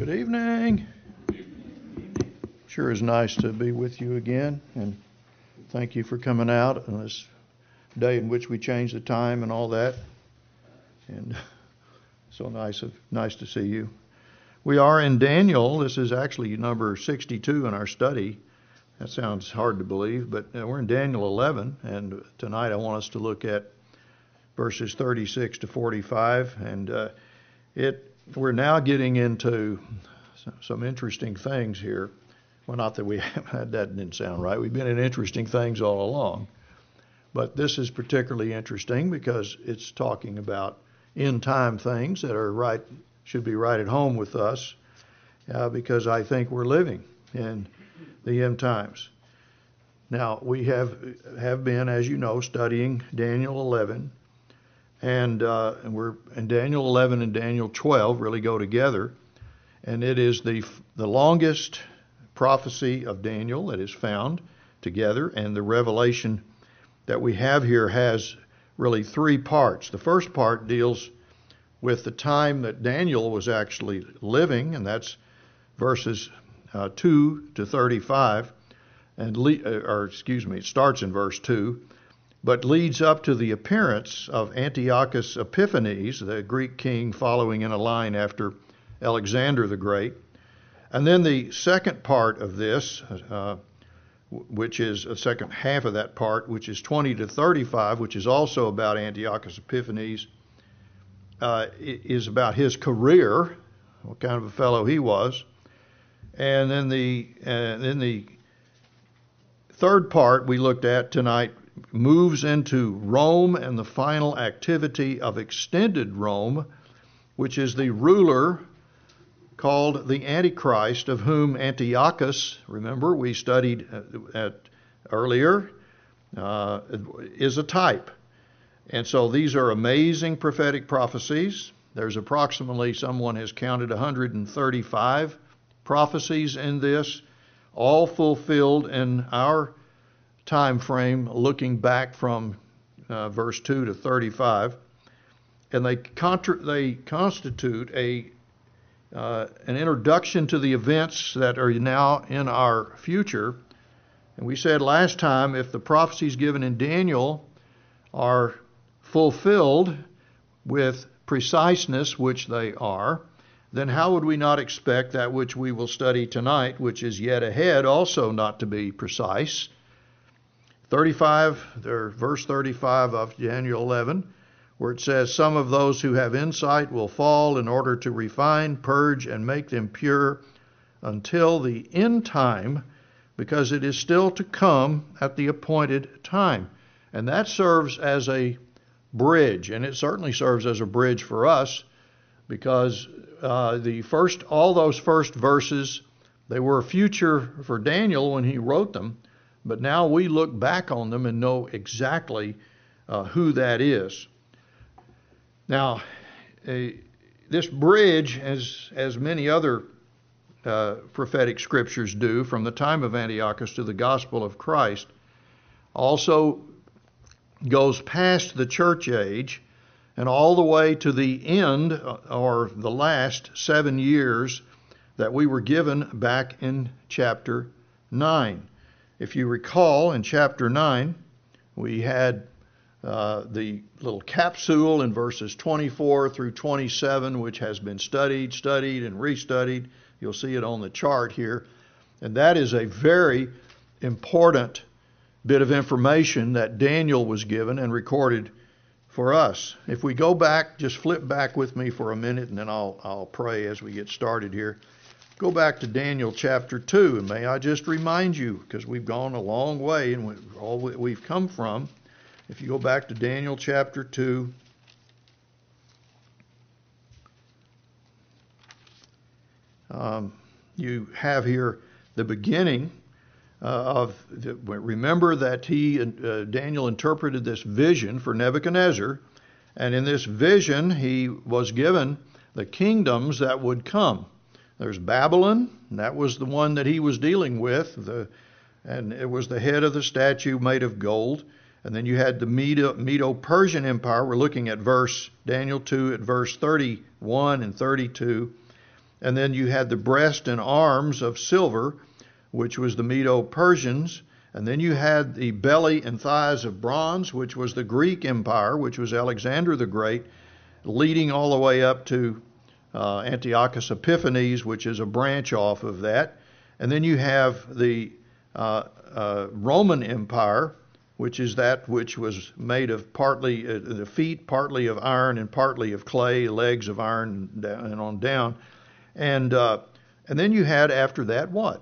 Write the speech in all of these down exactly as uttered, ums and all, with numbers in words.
Good evening. Sure is nice to be with you again, and thank you for coming out on this day in which we changed the time and all that. And so nice of nice to see you. We are in Daniel. This is actually number sixty-two in our study. That sounds hard to believe, but we're in Daniel eleven, and tonight I want us to look at verses thirty-six to forty-five, and uh, it we're now getting into some interesting things here. Well, not that we have, that didn't sound right. We've been in interesting things all along, but this is particularly interesting because it's talking about end time things that are right should be right at home with us, uh, because I think we're living in the end times. Now, we have have been, as you know, studying Daniel eleven, and, uh, and we're and Daniel eleven and Daniel twelve really go together, and it is the the longest prophecy of Daniel that is found together, and the revelation that we have here has really three parts. The first part deals with the time that Daniel was actually living, and that's verses uh, two to thirty-five, and le- or excuse me, it starts in verse two, but leads up to the appearance of Antiochus Epiphanes, the Greek king following in a line after Alexander the Great. And then the second part of this, uh, which is a second half of that part, which is twenty to thirty-five, which is also about Antiochus Epiphanes, uh, is about his career, what kind of a fellow he was. And then the uh, then the third part we looked at tonight moves into Rome and the final activity of extended Rome, which is the ruler called the Antichrist, of whom Antiochus, remember we studied at earlier, uh, is a type. And so these are amazing prophetic prophecies. There's approximately, someone has counted one hundred thirty-five prophecies in this, all fulfilled in our time frame, looking back from uh, verse two to thirty-five. And they, contra- they constitute a Uh, an introduction to the events that are now in our future. And we said last time, if the prophecies given in Daniel are fulfilled with preciseness, which they are, then how would we not expect that which we will study tonight, which is yet ahead, also not to be precise? thirty-five, or verse thirty-five of Daniel eleven, where it says, some of those who have insight will fall in order to refine, purge, and make them pure until the end time, because it is still to come at the appointed time. And that serves as a bridge, and it certainly serves as a bridge for us, because uh, the first, all those first verses, they were future for Daniel when he wrote them, but now we look back on them and know exactly uh, who that is. Now, uh, this bridge, as as many other uh, prophetic scriptures do from the time of Antiochus to the gospel of Christ, also goes past the church age and all the way to the end, or the last seven years that we were given back in chapter nine. If you recall, in chapter nine, we had Uh, the little capsule in verses twenty-four through twenty-seven, which has been studied, studied, and restudied. You'll see it on the chart here. And that is a very important bit of information that Daniel was given and recorded for us. If we go back, just flip back with me for a minute, and then I'll, I'll pray as we get started here. Go back to Daniel chapter two, and may I just remind you, because we've gone a long way and all we've come from. If you go back to Daniel chapter two, um, you have here the beginning uh, of, the, remember that he, uh, Daniel interpreted this vision for Nebuchadnezzar, and in this vision he was given the kingdoms that would come. There's Babylon, and that was the one that he was dealing with, the, and it was the head of the statue made of gold. And then you had the Medo, Medo-Persian Empire. We're looking at verse Daniel two at verse thirty-one and thirty-two. And then you had the breast and arms of silver, which was the Medo-Persians. And then you had the belly and thighs of bronze, which was the Greek Empire, which was Alexander the Great, leading all the way up to uh, Antiochus Epiphanes, which is a branch off of that. And then you have the uh, uh, Roman Empire, which is that which was made of partly uh, the feet, partly of iron and partly of clay, legs of iron and, down, and on down. And uh, and then you had after that what?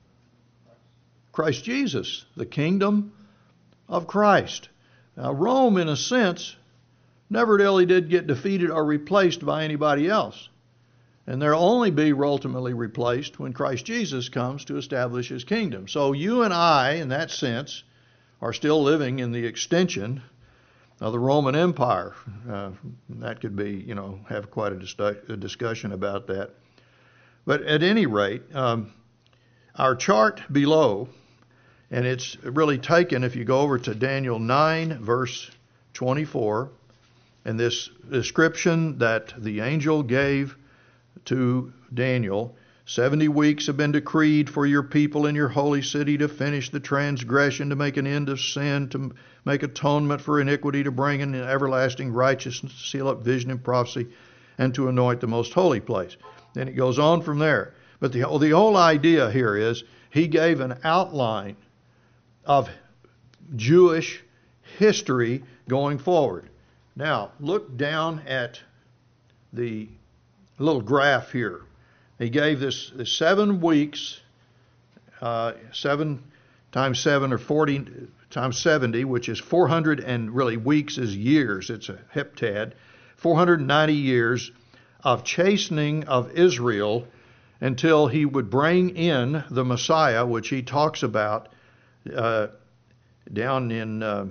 Christ Jesus, the kingdom of Christ. Now, Rome, in a sense, never really did get defeated or replaced by anybody else. And they'll only be ultimately replaced when Christ Jesus comes to establish his kingdom. So you and I, in that sense, are still living in the extension of the Roman Empire. Uh, that could be, you know, have quite a, dis- a discussion about that. But at any rate, um, our chart below, and it's really taken, if you go over to Daniel nine, verse twenty-four, and this description that the angel gave to Daniel, seventy weeks have been decreed for your people in your holy city to finish the transgression, to make an end of sin, to make atonement for iniquity, to bring in everlasting righteousness, to seal up vision and prophecy, and to anoint the most holy place. Then it goes on from there. But the, the whole idea here is he gave an outline of Jewish history going forward. Now, look down at the little graph here. He gave this, this seven weeks, uh, seven times seven or forty times seventy, which is four hundred, and really weeks is years. It's a heptad. four hundred ninety years of chastening of Israel until he would bring in the Messiah, which he talks about uh, down in, uh,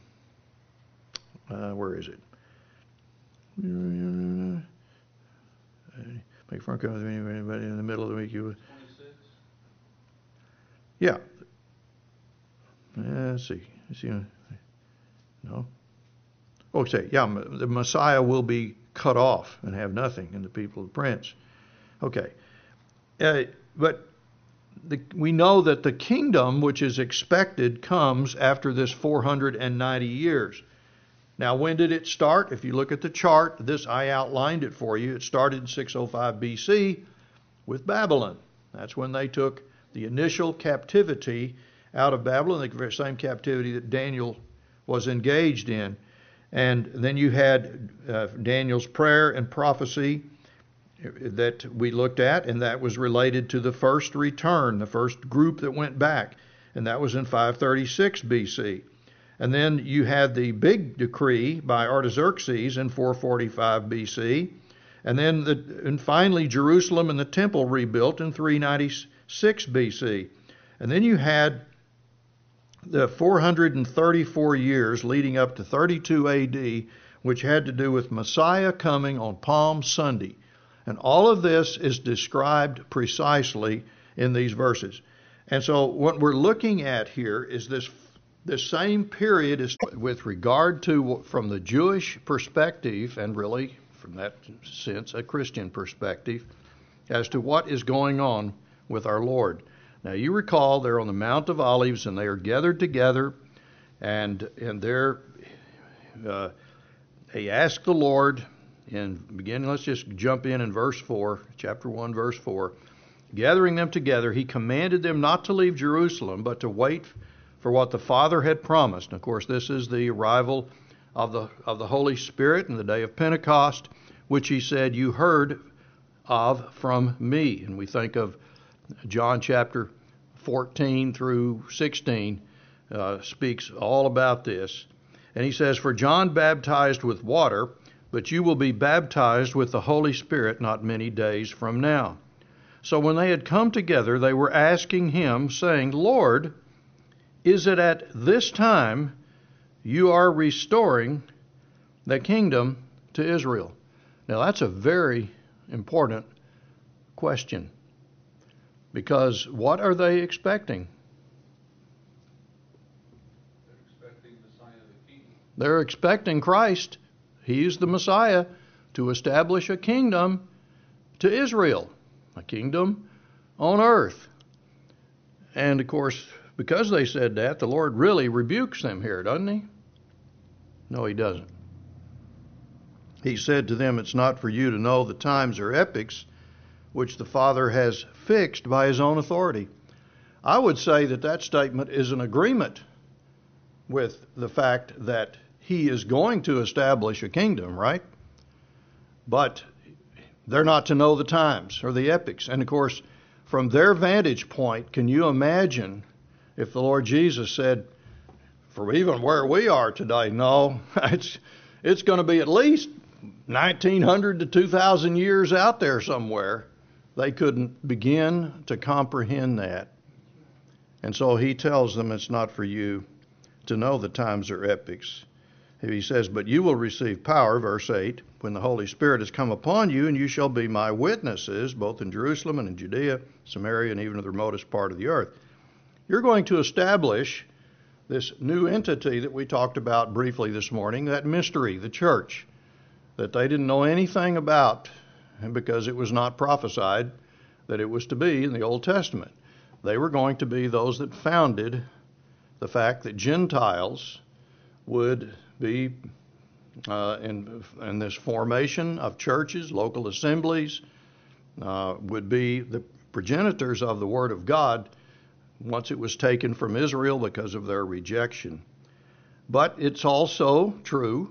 uh, where is it? Make front cover with anybody in the middle of the week. You yeah. yeah. Let's see. Let's see. No. Okay. Yeah. The Messiah will be cut off and have nothing, and the people of the prince. Okay. Uh, but the, we know that the kingdom, which is expected, comes after this four hundred ninety years. Now, when did it start? If you look at the chart, this I outlined it for you. It started in six oh five B C with Babylon. That's when they took the initial captivity out of Babylon, the same captivity that Daniel was engaged in. And then you had uh, Daniel's prayer and prophecy that we looked at, and that was related to the first return, the first group that went back, and that was in five thirty-six B C. And then you had the big decree by Artaxerxes in four forty-five B C. And then the, and finally Jerusalem and the temple rebuilt in three ninety-six B C. And then you had the four hundred thirty-four years leading up to thirty-two A D, which had to do with Messiah coming on Palm Sunday. And all of this is described precisely in these verses. And so what we're looking at here is this The same period is with regard to, from the Jewish perspective, and really from that sense, a Christian perspective, as to what is going on with our Lord. Now, you recall they're on the Mount of Olives, and they are gathered together, and and they're uh, they ask the Lord. In beginning, let's just jump in in verse four, chapter one, verse four. Gathering them together, he commanded them not to leave Jerusalem, but to wait for what the Father had promised. And of course, this is the arrival of the of the Holy Spirit in the day of Pentecost, which he said, you heard of from me. And we think of John chapter fourteen through sixteen uh, speaks all about this. And he says, for John baptized with water, but you will be baptized with the Holy Spirit not many days from now. So when they had come together, they were asking him, saying, Lord, is it at this time you are restoring the kingdom to Israel? Now, that's a very important question, because what are they expecting? They're expecting the sign of the kingdom. They're expecting Christ, he's the Messiah, to establish a kingdom to Israel. a kingdom on earth. And of course, because they said that, the Lord really rebukes them here, doesn't he? No, he doesn't. He said to them, it's not for you to know the times or epochs which the Father has fixed by his own authority. I would say that that statement is an agreement with the fact that he is going to establish a kingdom, right? But they're not to know the times or the epochs. And of course, from their vantage point, can you imagine if the Lord Jesus said, for even where we are today, no, it's it's going to be at least nineteen hundred to two thousand years out there somewhere. They couldn't begin to comprehend that. And so he tells them it's not for you to know the times or epochs. He says, but you will receive power, verse eight, when the Holy Spirit has come upon you, and you shall be my witnesses, both in Jerusalem and in Judea, Samaria, and even to the remotest part of the earth. You're going to establish this new entity that we talked about briefly this morning, that mystery, the church, that they didn't know anything about, and because it was not prophesied that it was to be in the Old Testament. They were going to be those that founded the fact that Gentiles would be uh, in, in this formation of churches, local assemblies, uh, would be the progenitors of the Word of God once it was taken from Israel because of their rejection. But it's also true,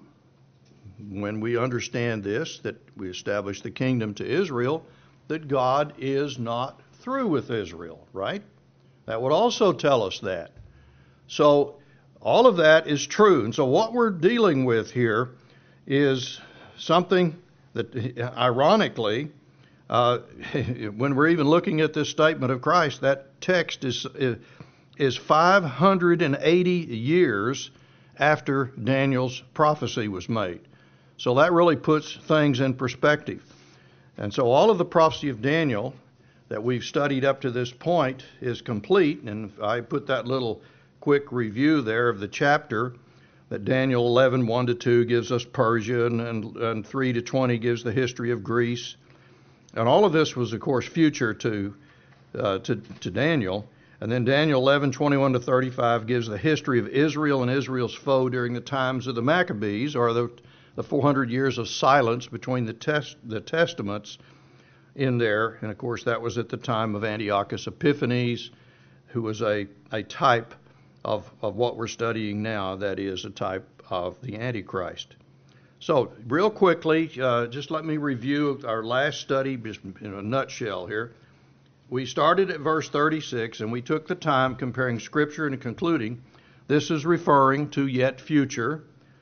when we understand this, that we establish the kingdom to Israel, that God is not through with Israel, right? That would also tell us that. So all of that is true. And so what we're dealing with here is something that, ironically, uh, when we're even looking at this statement of Christ, that text is is five hundred eighty years after Daniel's prophecy was made. So that really puts things in perspective. And so all of the prophecy of Daniel that we've studied up to this point is complete. And I put that little quick review there of the chapter that Daniel eleven, one to two gives us Persia, and, and, and three to twenty gives the history of Greece. And all of this was, of course, future to, uh, to, to Daniel. And then Daniel eleven, twenty-one to thirty-five gives the history of Israel and Israel's foe during the times of the Maccabees, or the, the four hundred years of silence between the, test, the testaments in there. And, of course, that was at the time of Antiochus Epiphanes, who was a, a type of, of what we're studying now, that is, a type of the Antichrist. So, real quickly, uh, just let me review our last study just in a nutshell here. We started at verse thirty-six, and we took the time comparing Scripture and concluding this is referring to yet future,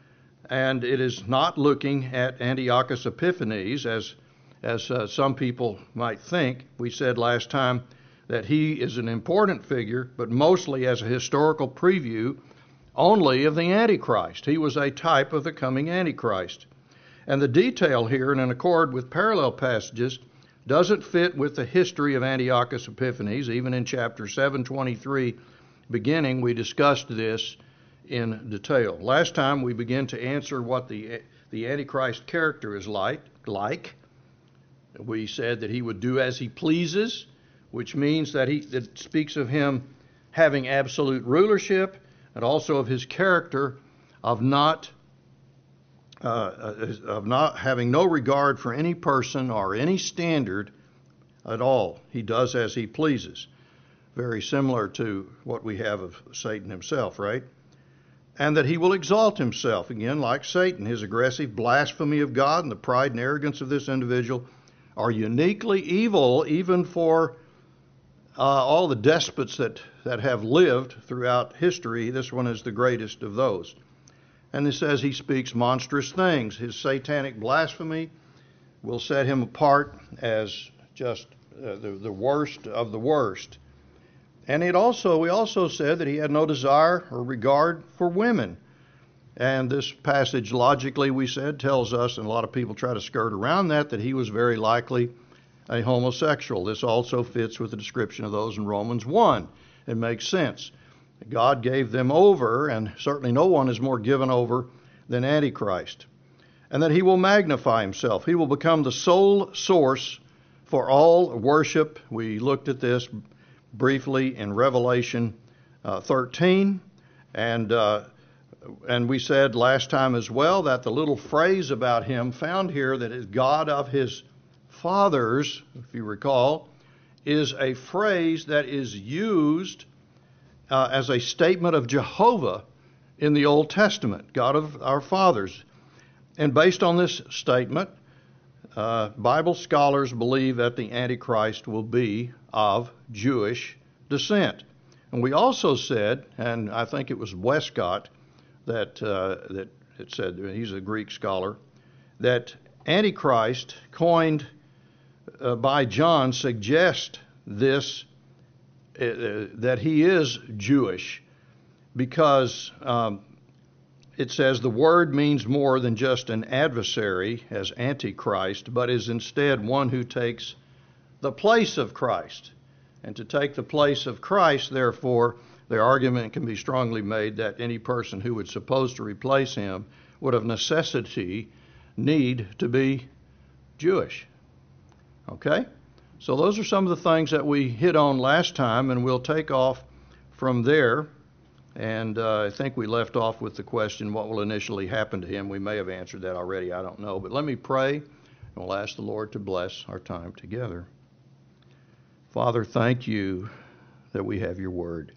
and it is not looking at Antiochus Epiphanes, as, as uh, some people might think. We said last time that he is an important figure, but mostly as a historical preview only of the Antichrist. He was a type of the coming Antichrist. And the detail here, and in accord with parallel passages, doesn't fit with the history of Antiochus Epiphanes. Even in chapter seven twenty-three, beginning, we discussed this in detail. Last time we began to answer what the, the Antichrist character is like. like. We said that he would do as he pleases, which means that he that speaks of him having absolute rulership, and also of his character of not uh, of not having no regard for any person or any standard at all. He does as he pleases. Very similar to what we have of Satan himself, right? And that he will exalt himself, again, like Satan. His aggressive blasphemy of God and the pride and arrogance of this individual are uniquely evil, even for uh, all the despots that, that have lived throughout history. This one is the greatest of those. And it says he speaks monstrous things. His satanic blasphemy will set him apart as just uh, the, the worst of the worst. And it also, we also said that he had no desire or regard for women. And this passage, logically, we said, tells us, and a lot of people try to skirt around that, that he was very likely a homosexual. This also fits with the description of those in Romans one. It makes sense. God gave them over, and certainly no one is more given over than Antichrist. And that he will magnify himself. He will become the sole source for all worship. We looked at this briefly in Revelation uh, thirteen, and uh, and we said last time as well that the little phrase about him found here, that is God of his fathers, if you recall, is a phrase that is used uh, as a statement of Jehovah in the Old Testament, God of our fathers. And based on this statement, uh, Bible scholars believe that the Antichrist will be of Jewish descent. And we also said, and I think it was Westcott that uh, that it said, he's a Greek scholar, that Antichrist, coined uh, by John, suggests this, uh, that he is Jewish, because um, it says the word means more than just an adversary as Antichrist, but is instead one who takes the place of Christ. And to take the place of Christ, therefore, the argument can be strongly made that any person who would suppose to replace him would of necessity need to be Jewish. Okay? So those are some of the things that we hit on last time, and we'll take off from there. And uh, I think we left off with the question, what will initially happen to him? We may have answered that already, I don't know. But let me pray, and we'll ask the Lord to bless our time together. Father, thank you that we have your word.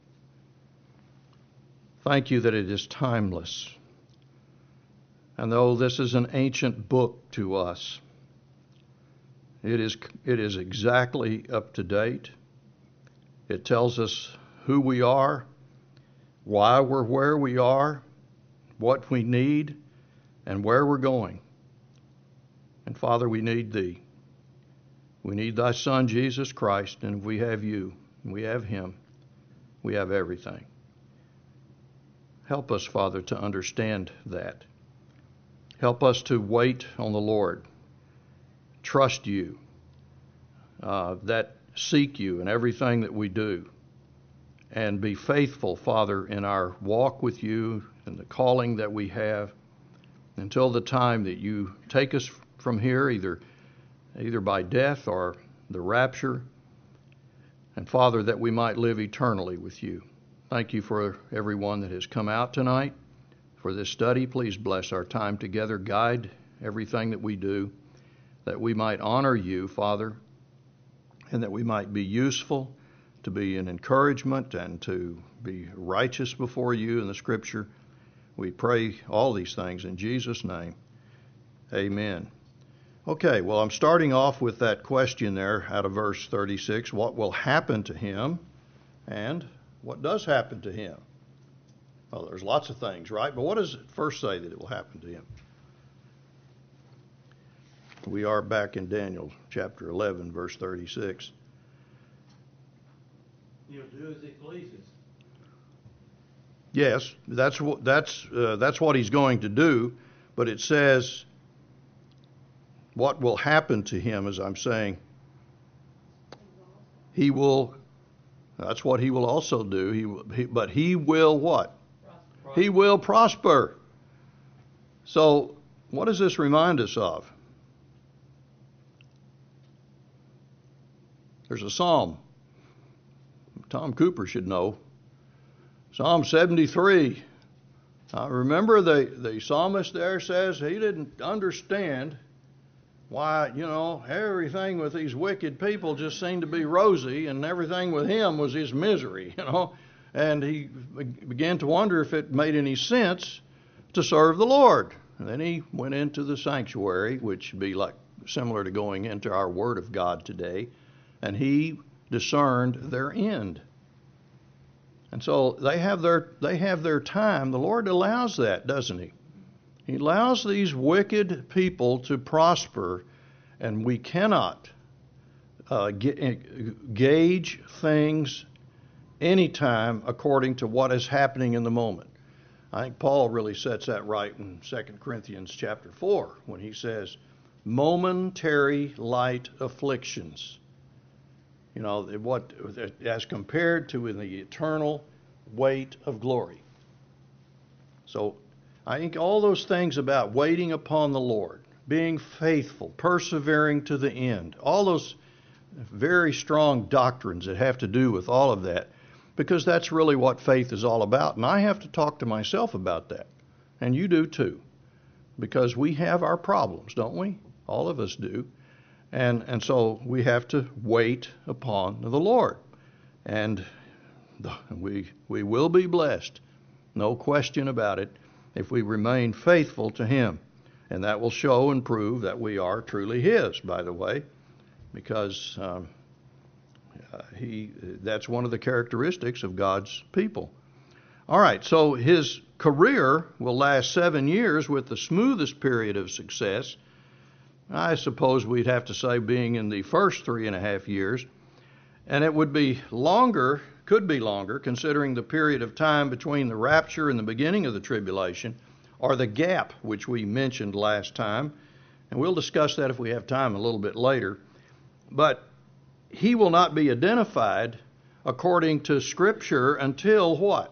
Thank you that it is timeless. And though this is an ancient book to us, it is, it is exactly up to date. It tells us who we are, why we're where we are, what we need, and where we're going. And Father, we need Thee. We need Thy Son, Jesus Christ, and if we have You, and we have Him, we have everything. Help us, Father, to understand that. Help us to wait on the Lord, trust You, uh, that seek You in everything that we do, and be faithful, Father, in our walk with You and the calling that we have until the time that You take us from here, either either by death or the rapture, and Father, that we might live eternally with You. Thank You for everyone that has come out tonight for this study. Please bless our time together. Guide everything that we do, that we might honor You, Father, and that we might be useful, to be an encouragement, and to be righteous before You in the Scripture. We pray all these things in Jesus' name. Amen. Okay, well, I'm starting off with that question there out of verse thirty-six. What will happen to him, and what does happen to him? Well, there's lots of things, right? But what does it first say that it will happen to him? We are back in Daniel chapter eleven, verse thirty-six. He'll do as He pleases. Yes, that's what that's uh, that's what he's going to do. But it says, what will happen to him? As I'm saying, he will. That's what he will also do. He, will, he but he will what? Prosper. He will prosper. So, what does this remind us of? There's a psalm. Tom Cooper should know. Psalm seventy-three. I remember the, the psalmist there says he didn't understand why, you know, everything with these wicked people just seemed to be rosy, and everything with him was his misery, you know. And he began to wonder if it made any sense to serve the Lord. And then he went into the sanctuary, which would be like similar to going into our Word of God today, and he discerned their end. And so they have their they have their time. The Lord allows that, doesn't He? He allows these wicked people to prosper, and we cannot uh, gauge things anytime according to what is happening in the moment. I think Paul really sets that right in Second Corinthians chapter four when he says, momentary light afflictions. You know, what as compared to in the eternal weight of glory. So I think all those things about waiting upon the Lord, being faithful, persevering to the end, all those very strong doctrines that have to do with all of that, because that's really what faith is all about. And I have to talk to myself about that. And you do too. Because we have our problems, don't we? All of us do. And and so we have to wait upon the Lord. And we we will be blessed, no question about it, if we remain faithful to Him. And that will show and prove that we are truly His, by the way, because um, uh, he that's one of the characteristics of God's people. All right, so his career will last seven years with the smoothest period of success. I suppose we'd have to say being in the first three and a half years. And it would be longer, could be longer, considering the period of time between the rapture and the beginning of the tribulation, or the gap which we mentioned last time. And we'll discuss that if we have time a little bit later. But he will not be identified according to Scripture until what?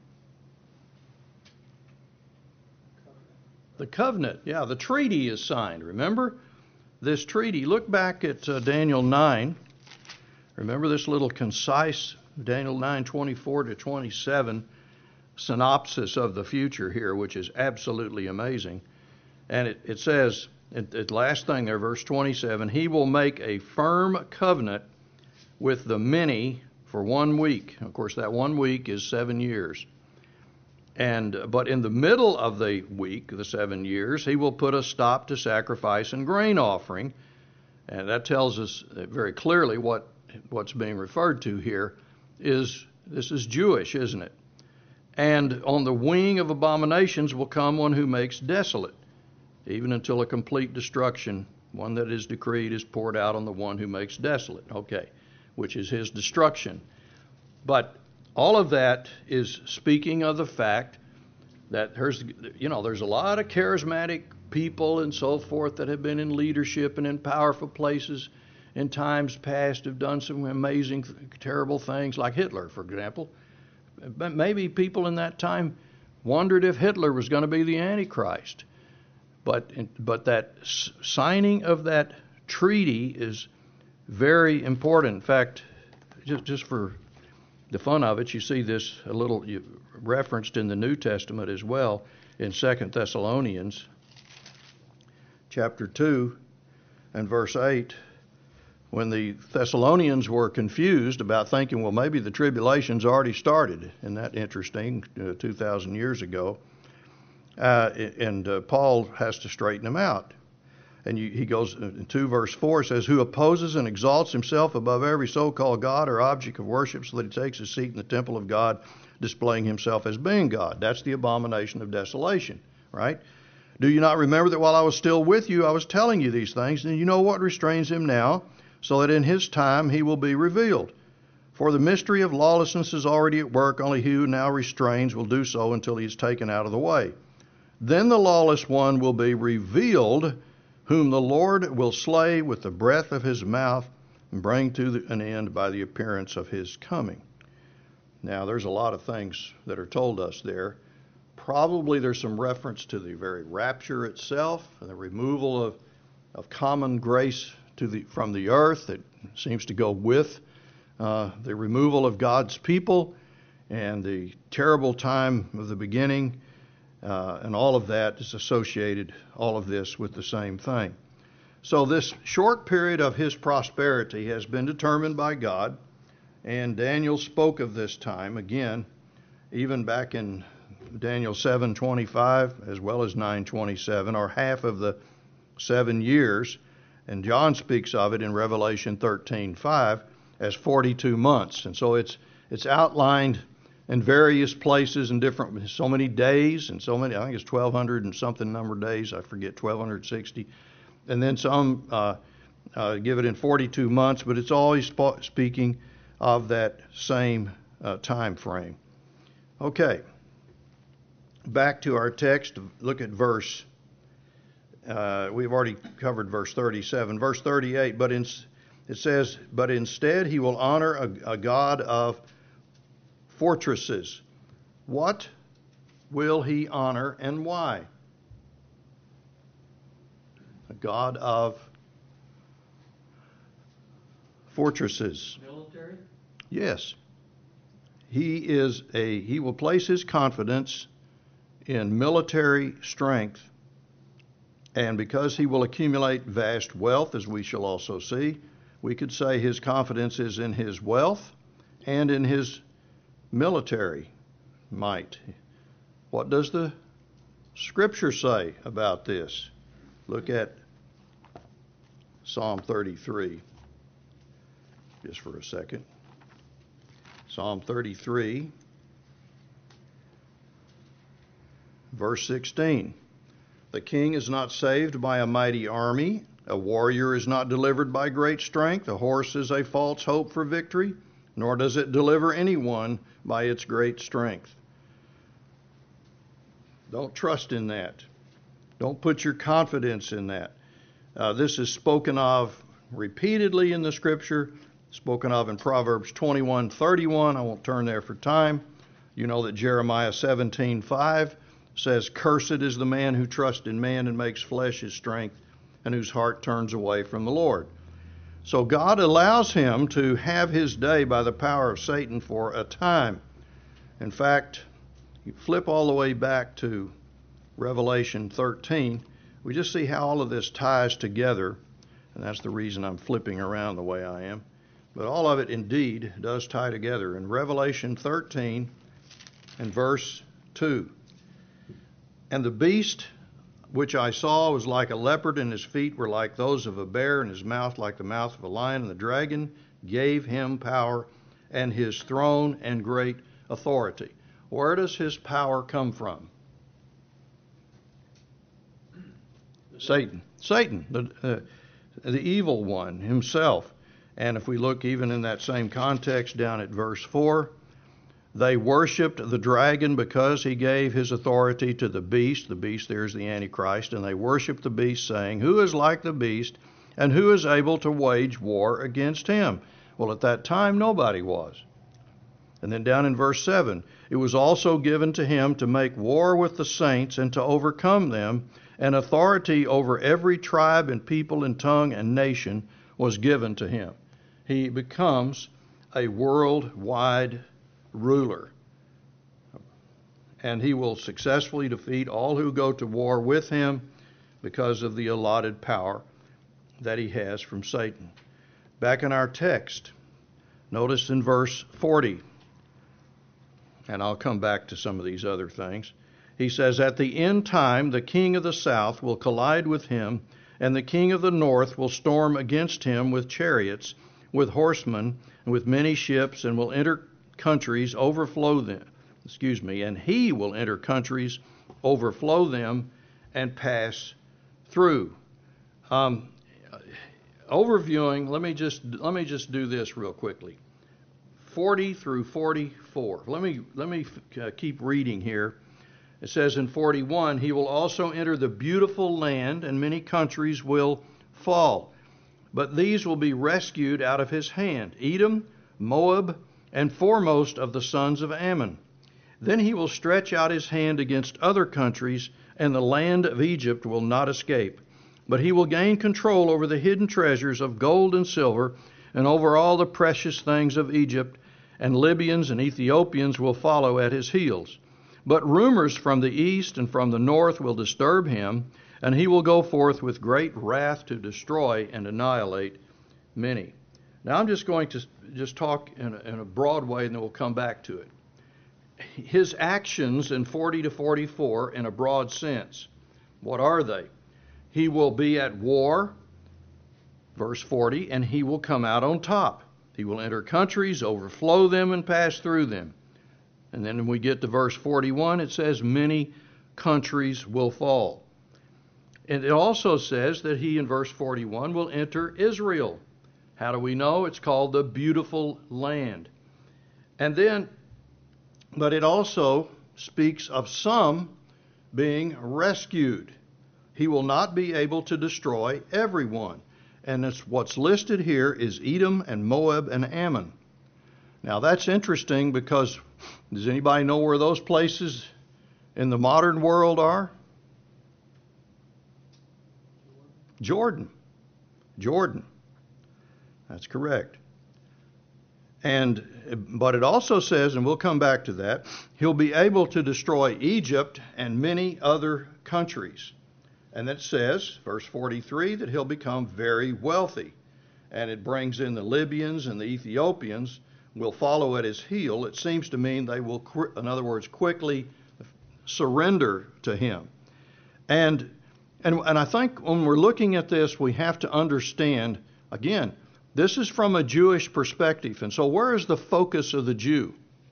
The covenant, yeah, the treaty is signed. Remember this treaty? Look back at uh, Daniel nine. Remember this little concise Daniel nine twenty-four to twenty-seven synopsis of the future here, which is absolutely amazing. And it, it says, at the last thing there, verse twenty-seven, he will make a firm covenant with the many for one week. Of course, that one week is seven years. And but in the middle of the week, the seven years, he will put a stop to sacrifice and grain offering. And that tells us very clearly what what's being referred to here is this is Jewish, isn't it? And on the wing of abominations will come one who makes desolate, even until a complete destruction, one that is decreed, is poured out on the one who makes desolate. Okay, which is his destruction. But all of that is speaking of the fact that there's, you know, there's a lot of charismatic people and so forth that have been in leadership and in powerful places in times past, have done some amazing, terrible things, like Hitler, for example. But maybe people in that time wondered if Hitler was going to be the Antichrist. But but that signing of that treaty is very important. In fact, just just for the fun of it, you see this a little referenced in the New Testament as well in Second Thessalonians chapter two and verse eight, when the Thessalonians were confused about thinking, well, maybe the tribulation's already started. Isn't that interesting? Uh, two thousand years ago. Uh, and uh, Paul has to straighten them out. And you, he goes in two verse four, says, who opposes and exalts himself above every so-called God or object of worship, so that he takes his seat in the temple of God, displaying himself as being God. That's the abomination of desolation, right? Do you not remember that while I was still with you, I was telling you these things, and you know what restrains him now, so that in his time he will be revealed. For the mystery of lawlessness is already at work, only he who now restrains will do so until he is taken out of the way. Then the lawless one will be revealed, whom the Lord will slay with the breath of his mouth and bring to an end by the appearance of his coming. Now, there's a lot of things that are told us there. Probably there's some reference to the very rapture itself and the removal of, of common grace to the, from the earth that seems to go with uh, the removal of God's people and the terrible time of the beginning. Uh, and all of that is associated, all of this, with the same thing. So this short period of his prosperity has been determined by God, and Daniel spoke of this time again, even back in Daniel seven twenty-five as well as nine twenty-seven, or half of the seven years, and John speaks of it in Revelation thirteen five as forty-two months. And so it's it's outlined in various places and different, so many days and so many, I think it's twelve hundred and something number of days, I forget, twelve sixty. And then some uh, uh, give it in forty-two months, but it's always sp- speaking of that same uh, time frame. Okay, back to our text. Look at verse, uh, we've already covered verse thirty-seven. Verse thirty-eight, but in, it says, but instead he will honor a, a God of fortresses. What will he honor and why? A God of fortresses. Military? Yes. He is a he will place his confidence in military strength, and because he will accumulate vast wealth, as we shall also see, we could say his confidence is in his wealth and in his military might. What does the Scripture say about this? Look at Psalm thirty-three, just for a second. Psalm thirty-three, verse sixteen. The king is not saved by a mighty army. A warrior is not delivered by great strength. A horse is a false hope for victory, nor does it deliver anyone by its great strength. Don't trust in that. Don't put your confidence in that. Uh, this is spoken of repeatedly in the Scripture, spoken of in Proverbs twenty-one thirty-one. I won't turn there for time. You know that Jeremiah seventeen five says, "Cursed is the man who trusts in man and makes flesh his strength, and whose heart turns away from the Lord." So God allows him to have his day by the power of Satan for a time. In fact, you flip all the way back to Revelation thirteen, we just see how all of this ties together, and that's the reason I'm flipping around the way I am. But all of it indeed does tie together. In Revelation thirteen and verse two, "And the beast which I saw was like a leopard, and his feet were like those of a bear, and his mouth like the mouth of a lion. And the dragon gave him power and his throne and great authority." Where does his power come from? Satan. Satan, the, uh, the evil one himself. And if we look even in that same context down at verse four, they worshipped the dragon because he gave his authority to the beast. The beast there is the Antichrist. And they worshipped the beast, saying, "Who is like the beast, and who is able to wage war against him?" Well, at that time, nobody was. And then down in verse seven, "It was also given to him to make war with the saints and to overcome them, and authority over every tribe and people and tongue and nation was given to him." He becomes a worldwide ruler. And he will successfully defeat all who go to war with him because of the allotted power that he has from Satan. Back in our text, notice in verse forty, and I'll come back to some of these other things. He says, "At the end time, the king of the south will collide with him, and the king of the north will storm against him with chariots, with horsemen, and with many ships, and will enter countries, overflow them." Excuse me, "and he will enter countries, overflow them, and pass through." Um, overviewing, let me just let me just do this real quickly. forty through forty-four. Let me let me uh, keep reading here. It says in forty-one, "He will also enter the beautiful land, and many countries will fall. But these will be rescued out of his hand: Edom, Moab, and foremost of the sons of Ammon. Then he will stretch out his hand against other countries, and the land of Egypt will not escape. But he will gain control over the hidden treasures of gold and silver, and over all the precious things of Egypt, and Libyans and Ethiopians will follow at his heels. But rumors from the east and from the north will disturb him, and he will go forth with great wrath to destroy and annihilate many." Now I'm just going to just talk in a, in a broad way, and then we'll come back to it. His actions in forty to forty-four, in a broad sense, what are they? He will be at war, verse forty, and he will come out on top. He will enter countries, overflow them, and pass through them. And then when we get to verse forty-one, it says many countries will fall. And it also says that he, in verse forty-one, will enter Israel. How do we know? It's called the beautiful land. And then, but it also speaks of some being rescued. He will not be able to destroy everyone. And it's, what's listed here is Edom and Moab and Ammon. Now that's interesting, because does anybody know where those places in the modern world are? Jordan. Jordan. That's correct. And but it also says, and we'll come back to that, he'll be able to destroy Egypt and many other countries. And it says, verse forty-three, that he'll become very wealthy. And it brings in the Libyans and the Ethiopians will follow at his heel. It seems to mean they will, in other words, quickly surrender to him. And and and I think when we're looking at this, we have to understand, again, this is from a Jewish perspective. And so where is the focus of the Jew?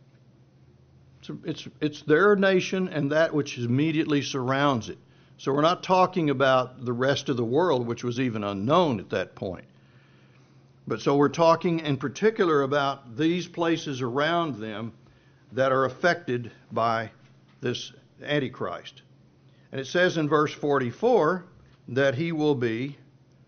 It's, it's, it's their nation and that which immediately surrounds it. So we're not talking about the rest of the world, which was even unknown at that point. But so we're talking in particular about these places around them that are affected by this Antichrist. And it says in verse forty-four that he will be,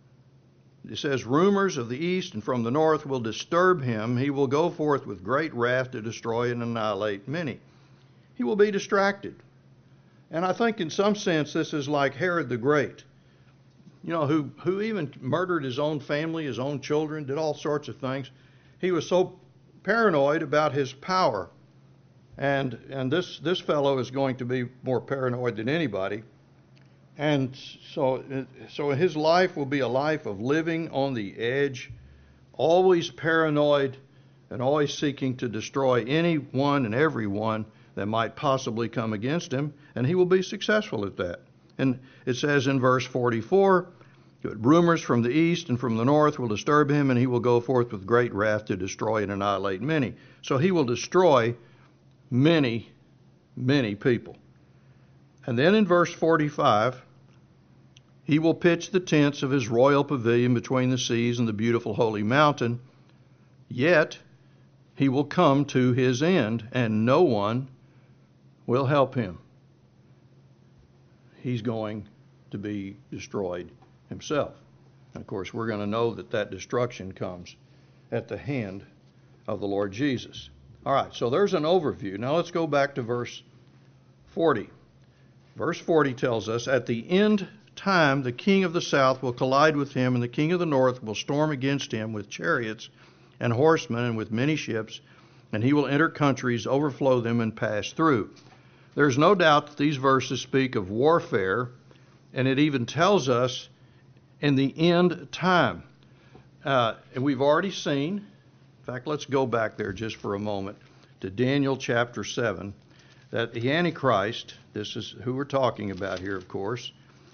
it says, rumors of the east and from the north will disturb him. He will go forth with great wrath to destroy and annihilate many. He will be distracted. And I think in some sense this is like Herod the Great, you know, who, who even murdered his own family, his own children, did all sorts of things. He was so paranoid about his power. And and this, this fellow is going to be more paranoid than anybody. And so, so his life will be a life of living on the edge, always paranoid and always seeking to destroy anyone and everyone that might possibly come against him, and he will be successful at that. And it says in verse forty-four, rumors from the east and from the north will disturb him, and he will go forth with great wrath to destroy and annihilate many. So he will destroy many, many people. And then in verse forty-five, he will pitch the tents of his royal pavilion between the seas and the beautiful holy mountain, yet he will come to his end, and no one will help him. He's going to be destroyed himself. And of course, we're going to know that that destruction comes at the hand of the Lord Jesus. All right, so there's an overview. Now let's go back to verse forty. Verse forty tells us, at the end time, the king of the south will collide with him, and the king of the north will storm against him with chariots and horsemen and with many ships, and he will enter countries, overflow them, and pass through. There's no doubt that these verses speak of warfare, and it even tells us in the end time. Uh, and we've already seen, in fact, let's go back there just for a moment to Daniel chapter seven, that the Antichrist, this is who we're talking about here, of course,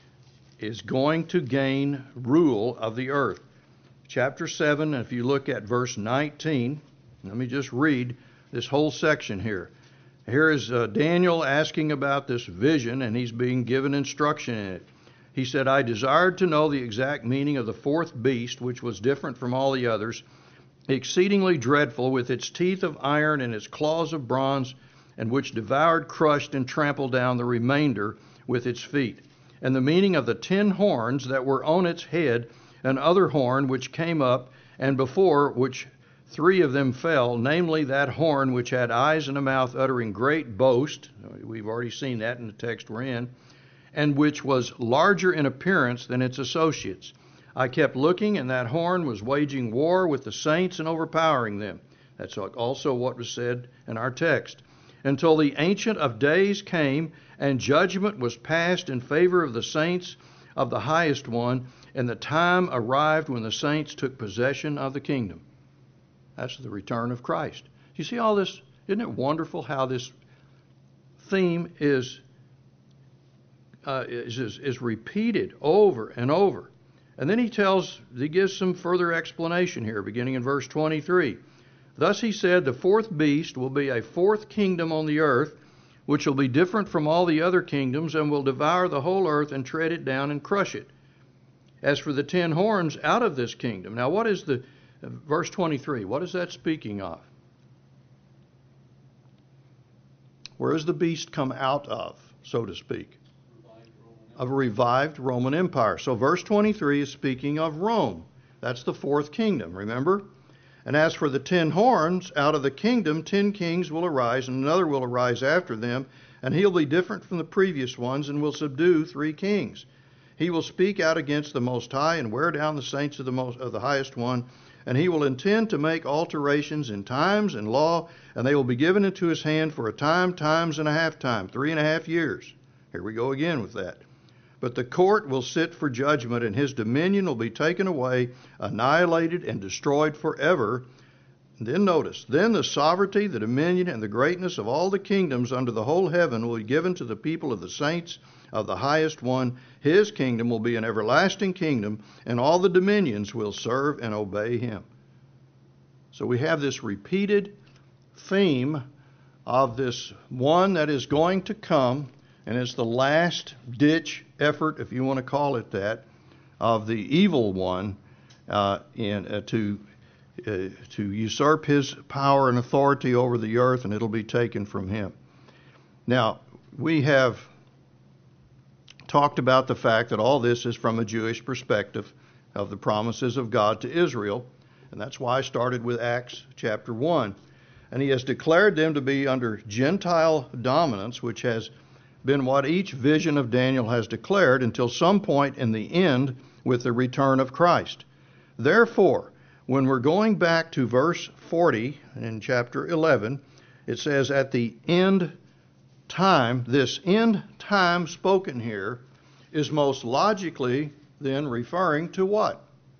is going to gain rule of the earth. Chapter seven, if you look at verse nineteen, let me just read this whole section here. Here is uh, Daniel asking about this vision, and he's being given instruction in it. He said, I desired to know the exact meaning of the fourth beast, which was different from all the others, exceedingly dreadful, with its teeth of iron and its claws of bronze, and which devoured, crushed, and trampled down the remainder with its feet. And the meaning of the ten horns that were on its head, and other horn which came up, and before which three of them fell, namely that horn which had eyes and a mouth uttering great boast. We've already seen that in the text we're in. And which was larger in appearance than its associates. I kept looking, and that horn was waging war with the saints and overpowering them. That's also what was said in our text. Until the Ancient of Days came, and judgment was passed in favor of the saints of the highest one, and the time arrived when the saints took possession of the kingdom. That's the return of Christ. You see all this? Isn't it wonderful how this theme is uh, is, is is repeated over and over? And then he tells, he gives some further explanation here, beginning in verse twenty-three. Thus he said, the fourth beast will be a fourth kingdom on the earth, which will be different from all the other kingdoms, and will devour the whole earth and tread it down and crush it. As for the ten horns out of this kingdom. Now what is the, uh, verse twenty-three, what is that speaking of? Where does the beast come out of, so to speak? Of a revived Roman Empire. So verse twenty-three is speaking of Rome. That's the fourth kingdom, remember? And as for the ten horns, out of the kingdom ten kings will arise, and another will arise after them, and he'll be different from the previous ones, and will subdue three kings. He will speak out against the Most High and wear down the saints of the most of the Highest One. And he will intend to make alterations in times and law, and they will be given into his hand for a time, times and a half time, three and a half years. Here we go again with that. But the court will sit for judgment, and his dominion will be taken away, annihilated, and destroyed forever. And then notice, then the sovereignty, the dominion, and the greatness of all the kingdoms under the whole heaven will be given to the people of the saints of the Highest One. His kingdom will be an everlasting kingdom, and all the dominions will serve and obey him. So we have this repeated theme of this one that is going to come, and it's the last ditch effort, if you want to call it that, of the evil one uh, in, uh, to uh, to usurp his power and authority over the earth, and it'll be taken from him. Now, we have talked about the fact that all this is from a Jewish perspective of the promises of God to Israel, and that's why I started with Acts chapter one. And he has declared them to be under Gentile dominance, which has been what each vision of Daniel has declared until some point in the end with the return of Christ. Therefore, when we're going back to verse forty in chapter eleven, it says, at the end time, this end time spoken here is most logically then referring to what?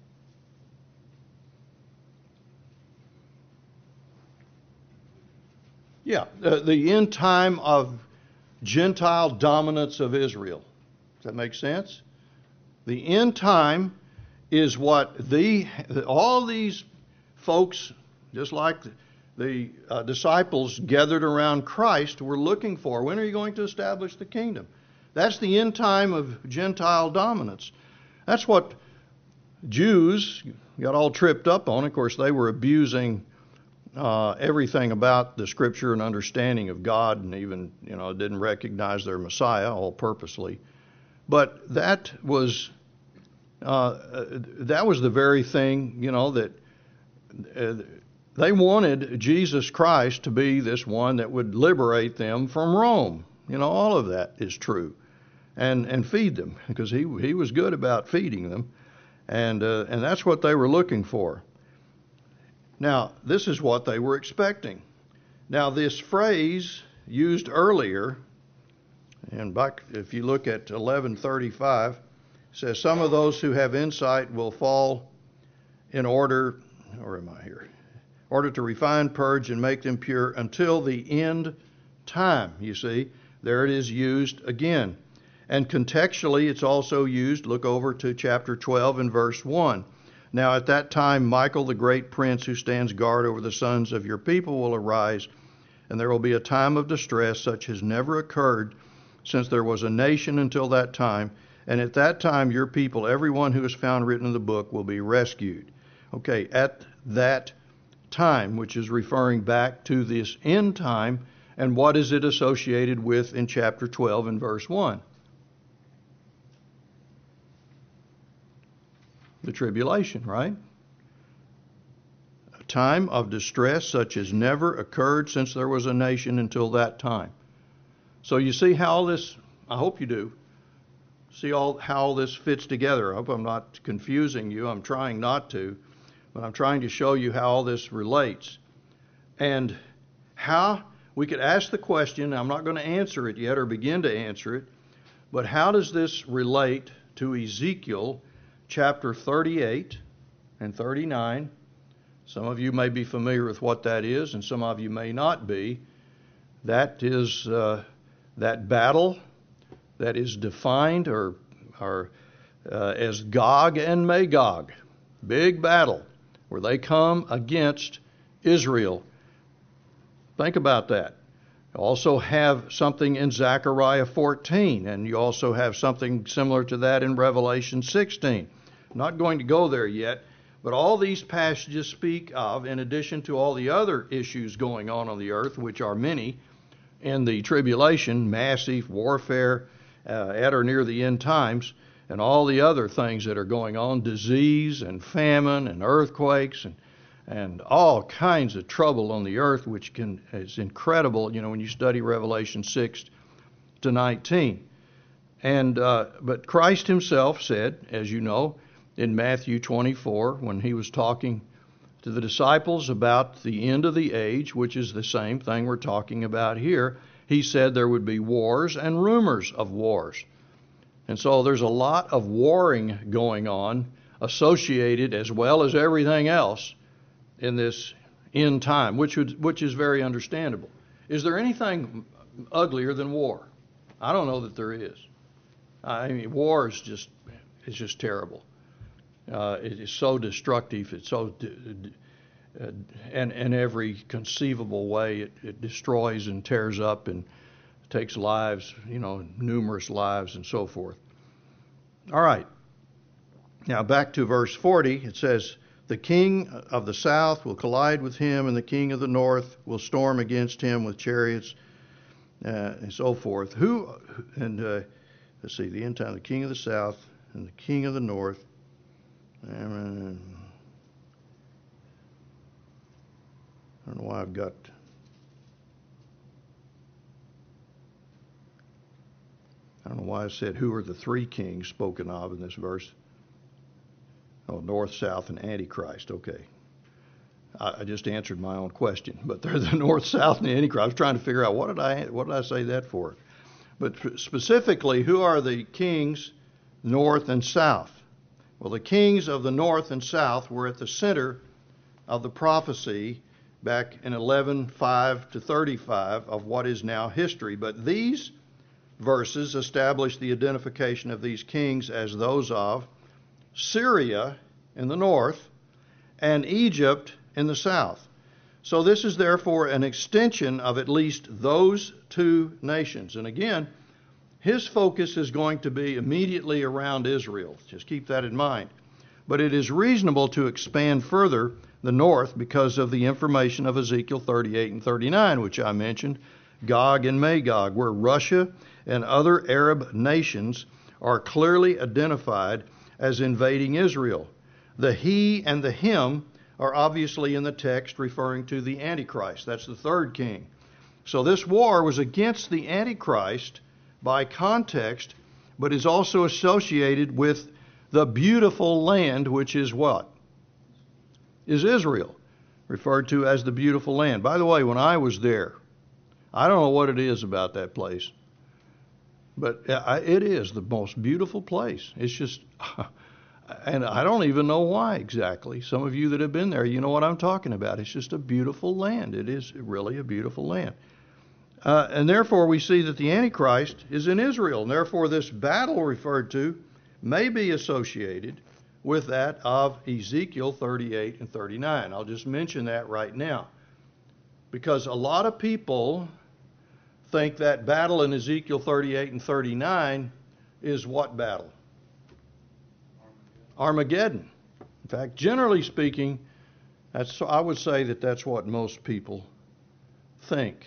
Yeah, the, the end time of Gentile dominance of Israel. Does that make sense? The end time is what the all these folks, just like the, the uh, disciples gathered around Christ, were looking for. When are you going to establish the kingdom? That's the end time of Gentile dominance. That's what Jews got all tripped up on. Of course, they were abusing uh, everything about the Scripture and understanding of God, and even, you know, didn't recognize their Messiah, all purposely. But that was uh, that was the very thing, you know, that uh, they wanted Jesus Christ to be this one that would liberate them from Rome. You know, all of that is true. And and feed them, because he he was good about feeding them, and uh, and that's what they were looking for. Now, this is what they were expecting. Now, this phrase used earlier, and back if you look at eleven thirty-five, it says, some of those who have insight will fall in order, or am I here? Order to refine, purge, and make them pure until the end time. You see, there it is used again. And contextually, it's also used, look over to chapter twelve and verse one. Now at that time, Michael, the great prince who stands guard over the sons of your people, will arise, and there will be a time of distress such as never occurred since there was a nation until that time. And at that time, your people, everyone who is found written in the book, will be rescued. Okay, at that time, which is referring back to this end time, and what is it associated with in chapter twelve and verse one? The tribulation, right? A time of distress such as never occurred since there was a nation until that time. So you see how all this, I hope you do, see all how all this fits together. I hope I'm not confusing you. I'm trying not to, but I'm trying to show you how all this relates. And how, we could ask the question, I'm not going to answer it yet or begin to answer it, but how does this relate to Ezekiel chapter thirty-eight and thirty-nine? Some of you may be familiar with what that is, and some of you may not be. That is uh, that battle that is defined or, or uh, as Gog and Magog. Big battle where they come against Israel. Think about that. You also have something in Zechariah fourteen, and you also have something similar to that in Revelation sixteen. I'm not going to go there yet, but all these passages speak of, in addition to all the other issues going on on the earth, which are many, in the tribulation, massive warfare uh, at or near the end times, and all the other things that are going on, disease and famine and earthquakes and and all kinds of trouble on the earth, which can is incredible, you know, when you study Revelation six to nineteen. And uh, but Christ himself said, as you know, in Matthew twenty-four, when he was talking to the disciples about the end of the age, which is the same thing we're talking about here, he said there would be wars and rumors of wars. And so there's a lot of warring going on associated, as well as everything else, in this end time, which would, which is very understandable. Is there anything uglier than war? I don't know that there is. I mean, war is just, it's just terrible. Uh, it is so destructive. It's so, uh, and in every conceivable way, it, it destroys and tears up and takes lives, you know, numerous lives and so forth. All right. Now back to verse forty. It says, "The king of the south will collide with him, and the king of the north will storm against him with chariots," uh, and so forth. Who? And uh, let's see. The end time. The king of the south and the king of the north. I don't know why I've got. I don't know why I said who are the three kings spoken of in this verse. Oh, north, south, and Antichrist. Okay. I, I just answered my own question. But they're the north, south, and the Antichrist. I was trying to figure out what did I what did I say that for? But specifically, who are the kings north and south? Well, the kings of the north and south were at the center of the prophecy back in eleven five to thirty-five of what is now history. But these verses establish the identification of these kings as those of Syria in the north and Egypt in the south. So this is therefore an extension of at least those two nations. And again, his focus is going to be immediately around Israel. Just keep that in mind. But it is reasonable to expand further the north because of the information of Ezekiel thirty-eight and thirty-nine, which I mentioned, Gog and Magog, where Russia and other Arab nations are clearly identified as invading Israel. The he and the him are obviously in the text referring to the Antichrist. That's the third king. So this war was against the Antichrist by context, but is also associated with the beautiful land, which is what? Is Israel, referred to as the beautiful land. By the way, when I was there, I don't know what it is about that place, but it is the most beautiful place. It's just, and I don't even know why exactly. Some of you that have been there, you know what I'm talking about. It's just a beautiful land. It is really a beautiful land. Uh, and therefore, we see that the Antichrist is in Israel. And therefore, this battle referred to may be associated with that of Ezekiel thirty-eight and thirty-nine. I'll just mention that right now, because a lot of people think that battle in Ezekiel thirty-eight and thirty-nine is what battle? Armageddon. In fact, generally speaking, that's, I would say that that's what most people think.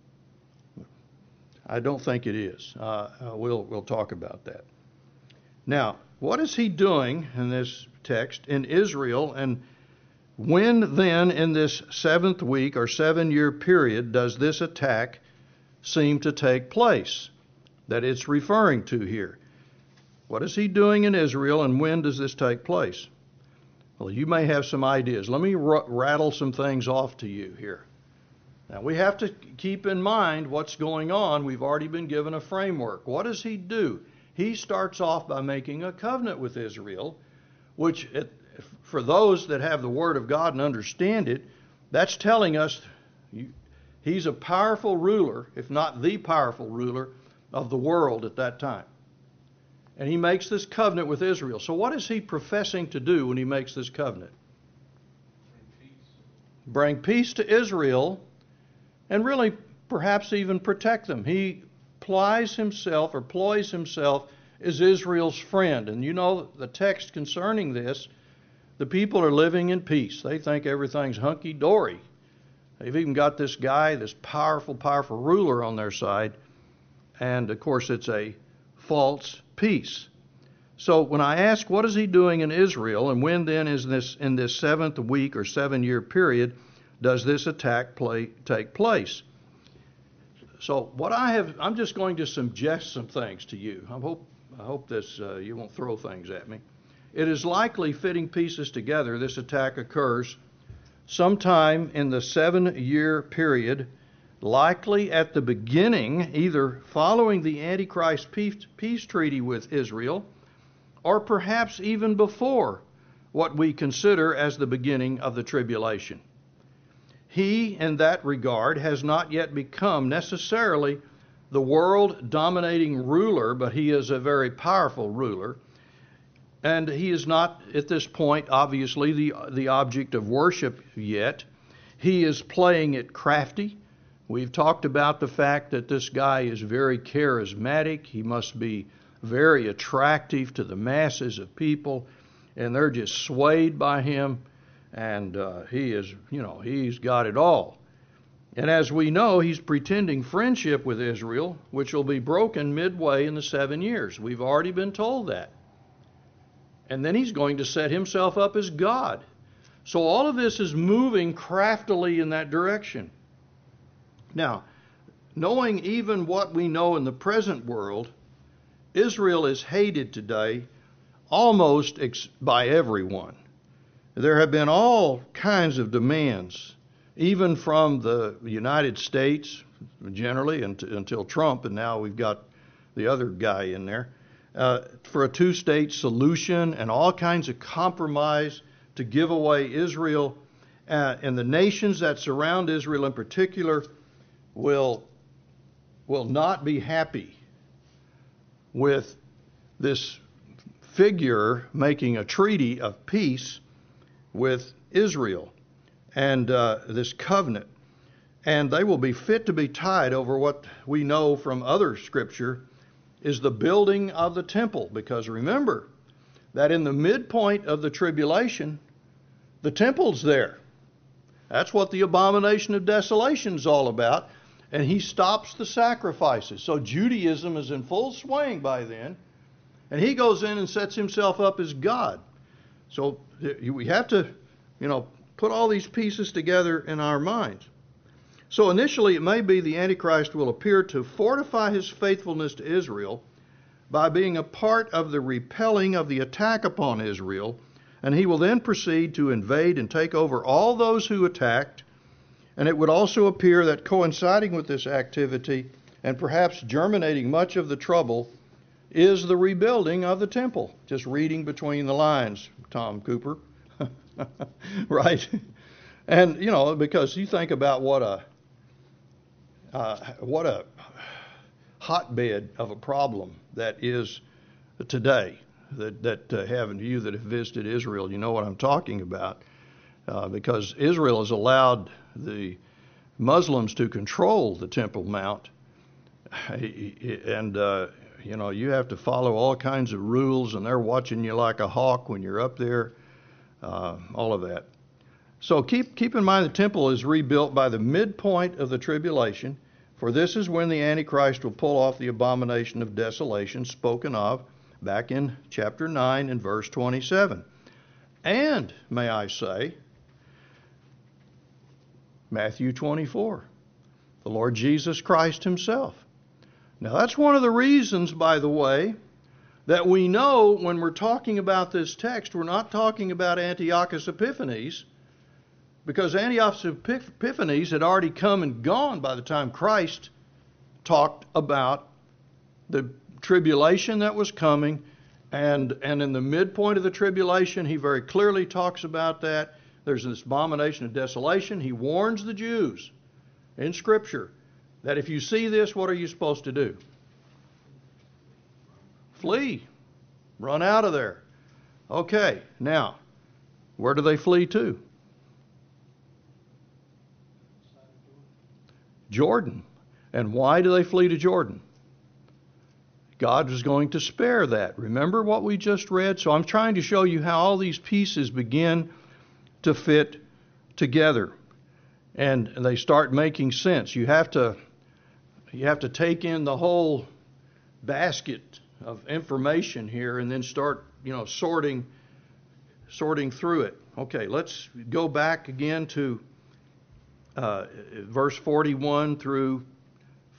I don't think it is. Uh, we'll we'll talk about that. Now, what is he doing in this text in Israel, and when then in this seventh week or seven-year period does this attack seem to take place that it's referring to here? What is he doing in Israel, and when does this take place? Well, you may have some ideas. Let me r- rattle some things off to you here. Now, we have to keep in mind what's going on. We've already been given a framework. What does he do? He starts off by making a covenant with Israel, which, it, for those that have the Word of God and understand it, that's telling us you, he's a powerful ruler, if not the powerful ruler of the world at that time. And he makes this covenant with Israel. So what is he professing to do when he makes this covenant? Bring peace. Bring peace to Israel, and really perhaps even protect them. He plies himself or ploys himself as Israel's friend. And you know the text concerning this, the people are living in peace. They think everything's hunky-dory. They've even got this guy, this powerful, powerful ruler on their side. And of course it's a false peace. So when I ask what is he doing in Israel, and when then is this in this seventh week or seven-year period does this attack play, take place? so what I have, I'm just going to suggest some things to you. I hope, I hope this, uh, you won't throw things at me. It is likely, fitting pieces together, this attack occurs sometime in the seven-year period, likely at the beginning, either following the Antichrist peace, peace treaty with Israel, or perhaps even before what we consider as the beginning of the tribulation. He, in that regard, has not yet become necessarily the world-dominating ruler, but he is a very powerful ruler. And he is not, at this point, obviously, the, the object of worship yet. He is playing it crafty. We've talked about the fact that this guy is very charismatic. He must be very attractive to the masses of people, and they're just swayed by him. And uh, he is, you know, he's got it all. And as we know, he's pretending friendship with Israel, which will be broken midway in the seven years. We've already been told that. And then he's going to set himself up as God. So all of this is moving craftily in that direction. Now, knowing even what we know in the present world, Israel is hated today almost ex- by everyone. There have been all kinds of demands, even from the United States, generally, until Trump, and now we've got the other guy in there, uh, for a two-state solution and all kinds of compromise to give away Israel. Uh, and the nations that surround Israel in particular will, will not be happy with this figure making a treaty of peace with Israel and uh, this covenant. And they will be fit to be tied over what we know from other scripture is the building of the temple. Because remember that in the midpoint of the tribulation, the temple's there. That's what the abomination of desolation is all about. And he stops the sacrifices. So Judaism is in full swing by then. And he goes in and sets himself up as God. So we have to, you know, put all these pieces together in our minds. So initially it may be the Antichrist will appear to fortify his faithfulness to Israel by being a part of the repelling of the attack upon Israel, and he will then proceed to invade and take over all those who attacked. And it would also appear that coinciding with this activity, and perhaps germinating much of the trouble, is the rebuilding of the temple. Just reading between the lines, Tom Cooper. Right? And, you know, because you think about what a uh, what a hotbed of a problem that is today. That, that uh, haven't you that have visited Israel, you know what I'm talking about. Uh, because Israel has allowed the Muslims to control the Temple Mount. And, uh, you know, you have to follow all kinds of rules, and they're watching you like a hawk when you're up there. Uh, all of that. So keep keep in mind the temple is rebuilt by the midpoint of the tribulation, for this is when the Antichrist will pull off the abomination of desolation spoken of back in chapter nine and verse twenty-seven. And, may I say, Matthew twenty-four, the Lord Jesus Christ himself. Now that's one of the reasons, by the way, that we know when we're talking about this text, we're not talking about Antiochus Epiphanes, because Antiochus Epiphanes had already come and gone by the time Christ talked about the tribulation that was coming. And, and in the midpoint of the tribulation, he very clearly talks about that. There's this abomination of desolation. He warns the Jews in Scripture that if you see this, what are you supposed to do? Flee. Run out of there. Okay, now, where do they flee to? Jordan. And why do they flee to Jordan? God was going to spare that. Remember what we just read? So I'm trying to show you how all these pieces begin to fit together. And they start making sense. You have to, you have to take in the whole basket of information here and then start, you know, sorting sorting through it. Okay, let's go back again to uh, verse forty-one through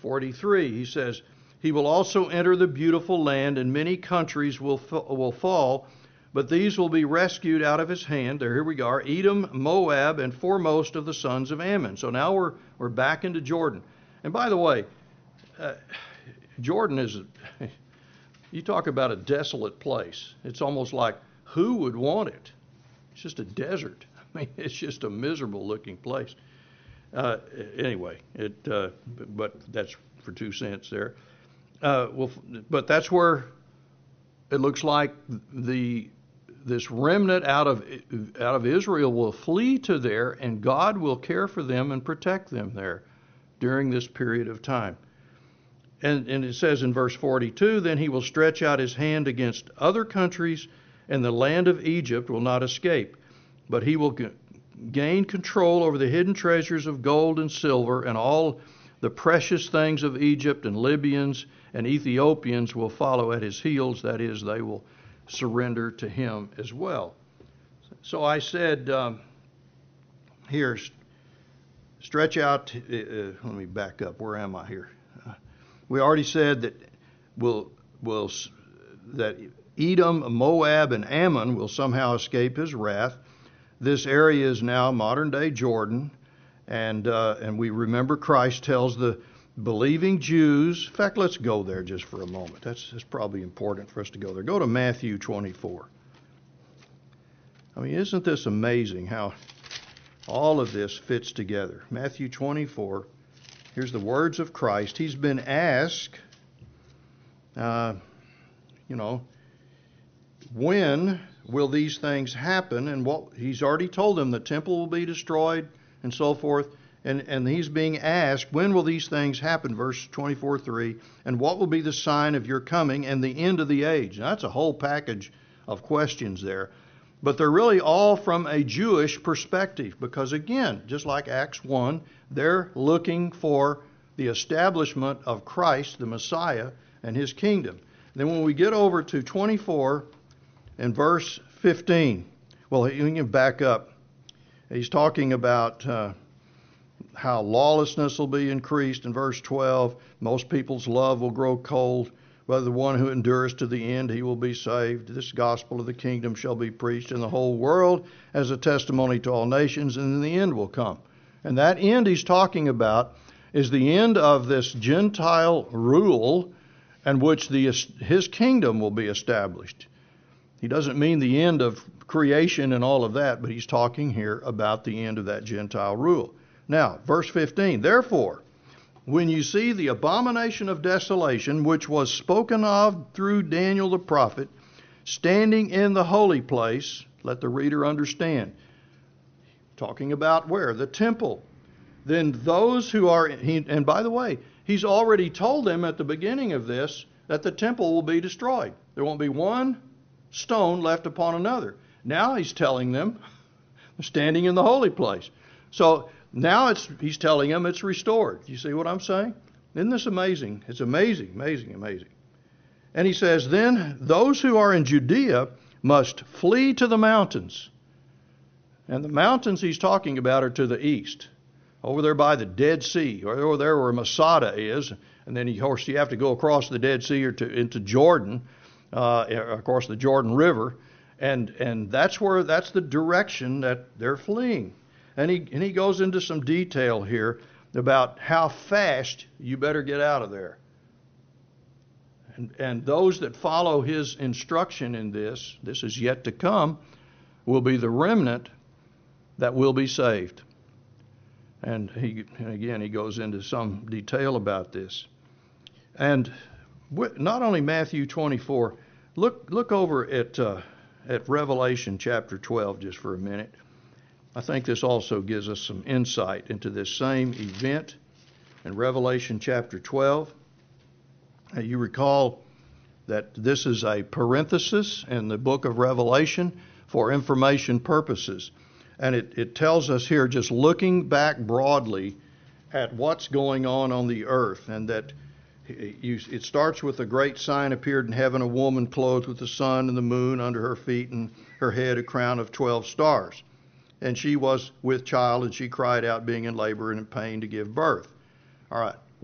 forty-three, he says, he will also enter the beautiful land, and many countries will will fall, but these will be rescued out of his hand. There, here we are, Edom, Moab, and foremost of the sons of Ammon. So now we're we're back into Jordan. And by the way, uh, Jordan is, you talk about a desolate place. It's almost like, who would want it? It's just a desert. I mean, it's just a miserable looking place. Uh, anyway, it uh, but that's for two cents there. Uh, well, but that's where it looks like the this remnant out of out of Israel will flee to there, and God will care for them and protect them there during this period of time. And, and it says in verse forty-two, then he will stretch out his hand against other countries, and the land of Egypt will not escape, but he will g- gain control over the hidden treasures of gold and silver, and all the precious things of Egypt, and Libyans and Ethiopians will follow at his heels. That is, they will surrender to him as well. So I said, um, here, stretch out. Uh, let me back up. Where am I here? Uh, we already said that we'll, we'll, that Edom, Moab, and Ammon will somehow escape his wrath. This area is now modern-day Jordan, and uh, and we remember Christ tells the believing Jews. In fact, let's go there just for a moment. That's, that's probably important for us to go there. Go to Matthew twenty-four. I mean, isn't this amazing how all of this fits together? Matthew twenty-four. Here's the words of Christ. He's been asked, uh, you know, when will these things happen? And what he's already told them, the temple will be destroyed and so forth. And, and he's being asked, when will these things happen? Verse twenty-four three. And what will be the sign of your coming and the end of the age? Now, that's a whole package of questions there. But they're really all from a Jewish perspective. Because again, just like Acts one, they're looking for the establishment of Christ, the Messiah, and his kingdom. Then when we get over to twenty-four and verse fifteen, well, we can back up. He's talking about uh, how lawlessness will be increased. In verse twelve, most people's love will grow cold. Whether the one who endures to the end, he will be saved. This gospel of the kingdom shall be preached in the whole world as a testimony to all nations, and then the end will come. And that end he's talking about is the end of this Gentile rule, in which the, his kingdom will be established. He doesn't mean the end of creation and all of that, but he's talking here about the end of that Gentile rule. Now, verse fifteen, therefore, when you see the abomination of desolation, which was spoken of through Daniel the prophet, standing in the holy place, let the reader understand. Talking about where? The temple. Then those who are, he, and by the way, he's already told them at the beginning of this that the temple will be destroyed. There won't be one stone left upon another. Now he's telling them, standing in the holy place. So now it's he's telling them it's restored. You see what I'm saying? Isn't this amazing? It's amazing, amazing, amazing. And he says, then those who are in Judea must flee to the mountains. And the mountains he's talking about are to the east, over there by the Dead Sea, or over there where Masada is. And then, of course, you have to go across the Dead Sea or to, into Jordan, uh, of course, the Jordan River. And and that's where that's the direction that they're fleeing. And he and he goes into some detail here about how fast you better get out of there. And and those that follow his instruction in this, this is yet to come, will be the remnant that will be saved. And he and again he goes into some detail about this. And not only Matthew twenty-four, look look over at uh, at Revelation chapter twelve just for a minute. I think this also gives us some insight into this same event in Revelation chapter twelve. Now, you recall that this is a parenthesis in the book of Revelation for information purposes. And it, it tells us here, just looking back broadly at what's going on on the earth, and that you, it starts with a great sign appeared in heaven, a woman clothed with the sun and the moon under her feet, and her head a crown of twelve stars. And she was with child, and she cried out, being in labor and in pain to give birth. All right.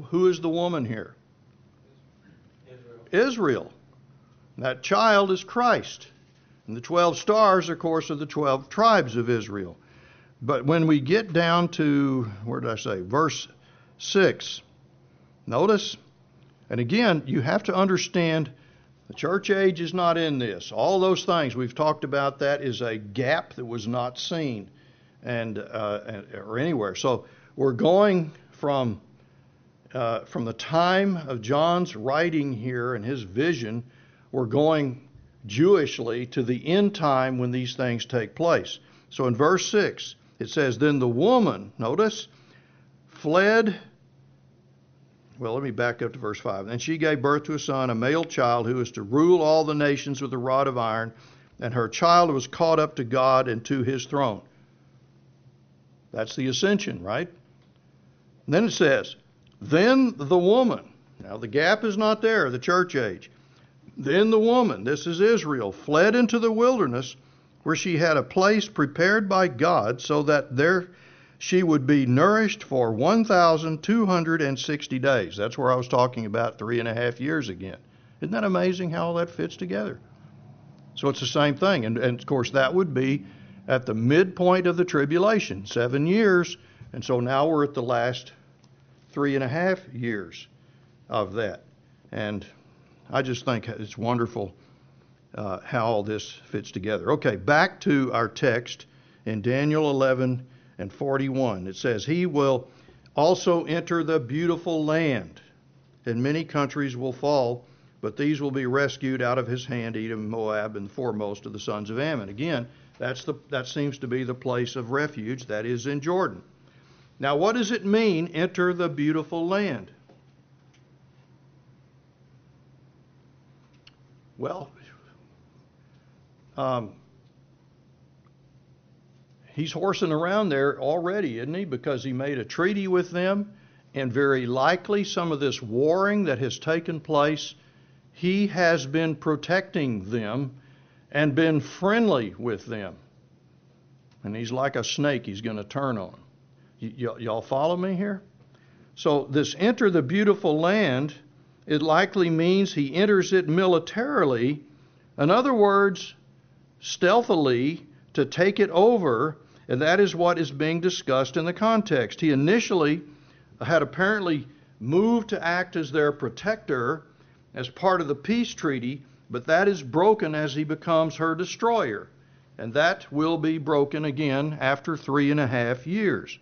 who is the woman here? Israel. Israel. That child is Christ. And the twelve stars, of course, are the twelve tribes of Israel. But when we get down to, where did I say, verse six, notice, and again, you have to understand the church age is not in this. All those things, we've talked about, that is a gap that was not seen and uh, or anywhere. So we're going from uh, from the time of John's writing here and his vision, we're going Jewishly to the end time when these things take place. So in verse six, it says, then the woman, notice, fled. Well, let me back up to verse five. And she gave birth to a son, a male child, who is to rule all the nations with a rod of iron, and her child was caught up to God and to his throne. That's the ascension, right? And then it says, then the woman. Now the gap is not there, the church age. Then the woman, this is Israel, fled into the wilderness, where she had a place prepared by God, so that there she would be nourished for one thousand two hundred sixty days. That's where I was talking about three and a half years again. Isn't that amazing how all that fits together? So it's the same thing. And, and of course, that would be at the midpoint of the tribulation, seven years. And so now we're at the last three and a half years of that. And I just think it's wonderful uh, how all this fits together. Okay, back to our text in Daniel eleven and forty-one. It says, he will also enter the beautiful land, and many countries will fall, but these will be rescued out of his hand, Edom, Moab, and the foremost of the sons of Ammon. Again, that's the, that seems to be the place of refuge, that is in Jordan. Now, what does it mean, enter the beautiful land? Well, um, he's horsing around there already, isn't he? Because he made a treaty with them, and very likely some of this warring that has taken place, he has been protecting them and been friendly with them. And he's like a snake he's going to turn on. Y- y- y'all follow me here? So this enter the beautiful land, it likely means he enters it militarily. In other words, stealthily, to take it over, and that is what is being discussed in the context. He initially had apparently moved to act as their protector as part of the peace treaty, but that is broken as he becomes her destroyer. And that will be broken again after three and a half years.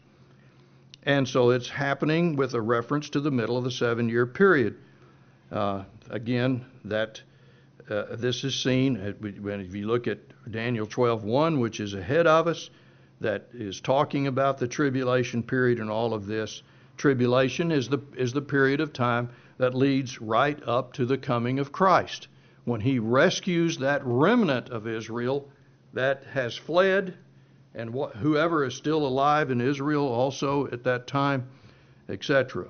And so it's happening with a reference to the middle of the seven-year period. Uh, again, that uh, this is seen, when if you look at Daniel twelve one, which is ahead of us, that is talking about the tribulation period and all of this. Tribulation is the is the period of time that leads right up to the coming of Christ, when he rescues that remnant of Israel that has fled, and wh- whoever is still alive in Israel also at that time, et cetera.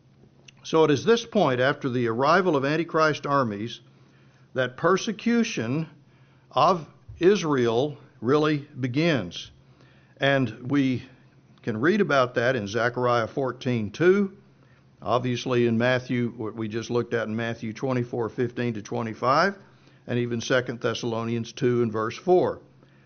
So it is this point, after the arrival of Antichrist armies, that persecution of Israel really begins. And we can read about that in Zechariah fourteen two, obviously in Matthew, what we just looked at in Matthew twenty-four fifteen to twenty-five, and even Second Thessalonians two and verse four.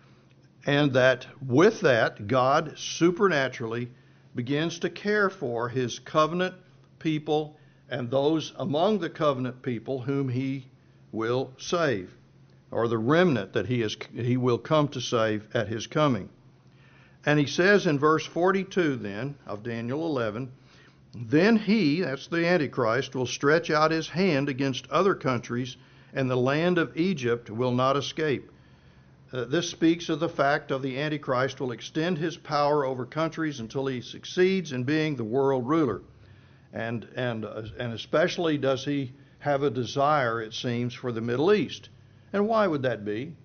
And that with that, God supernaturally begins to care for his covenant people and those among the covenant people whom he will save, or the remnant that he is he will come to save at his coming. And he says in verse forty-two then of Daniel eleven, then he, that's the Antichrist, will stretch out his hand against other countries, and the land of Egypt will not escape. Uh, this speaks of the fact of the Antichrist will extend his power over countries until he succeeds in being the world ruler. And and uh, and especially does he have a desire, it seems, for the Middle East. And why would that be?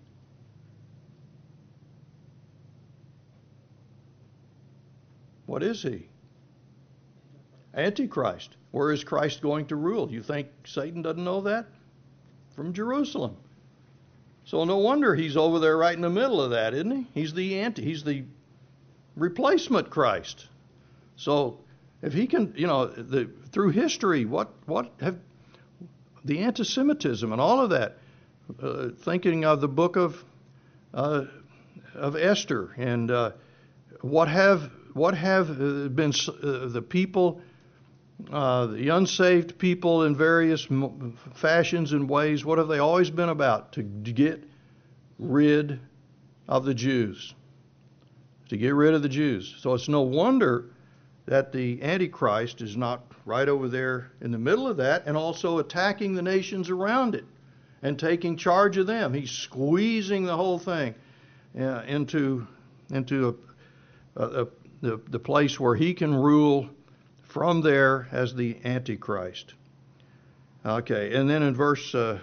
What is he? Antichrist. Where is Christ going to rule? Do you think Satan doesn't know that? From Jerusalem. So no wonder he's over there right in the middle of that, isn't he? He's the anti, he's the replacement Christ. So if he can, you know, the, through history, what what have the anti-Semitism and all of that, uh, thinking of the book of uh, of Esther and uh, what have what have been uh, the people, uh, the unsaved people in various fashions and ways, what have they always been about? To get rid of the Jews. To get rid of the Jews. So it's no wonder that the Antichrist is not right over there in the middle of that and also attacking the nations around it and taking charge of them. He's squeezing the whole thing uh, into into a, a, a, the, the place where he can rule from there as the Antichrist. Okay, and then in verse, uh,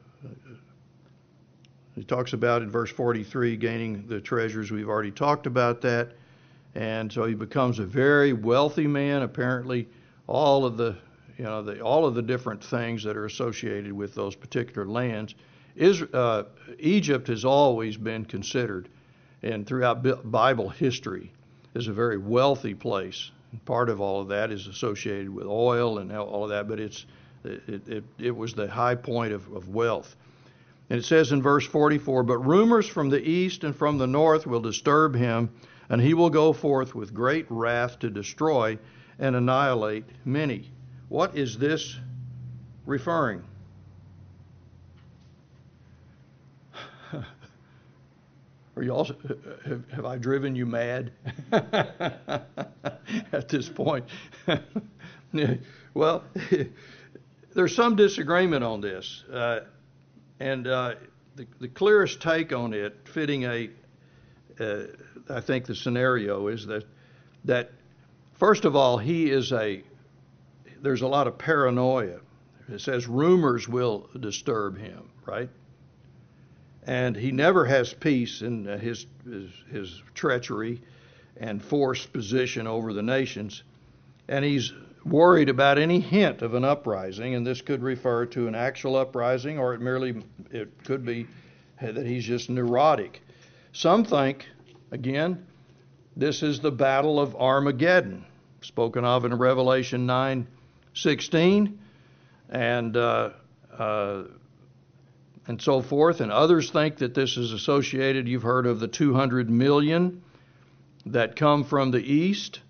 he talks about in verse forty-three, gaining the treasures. We've already talked about that. And so he becomes a very wealthy man. Apparently, all of the, you know, the, all of the different things that are associated with those particular lands. Is, uh, Egypt has always been considered, and throughout Bible history, is a very wealthy place. And part of all of that is associated with oil and all of that, but it's it it, it was the high point of, of wealth. And it says in verse forty-four, "But rumors from the east and from the north will disturb him, and he will go forth with great wrath to destroy and annihilate many." What is this referring? Are you also, have, have I driven you mad at this point? Well, there's some disagreement on this, uh, and uh, the, the clearest take on it, fitting a Uh, I think the scenario is that that first of all, he is a there's a lot of paranoia. It says rumors will disturb him, right? And he never has peace in his his, his treachery and forced position over the nations, and he's worried about any hint of an uprising, and this could refer to an actual uprising, or it merely it could be that he's just neurotic. Some think, again, this is the battle of Armageddon, spoken of in Revelation nine sixteen, and uh, uh, and so forth. And others think that this is associated. You've heard of the two hundred million that come from the east.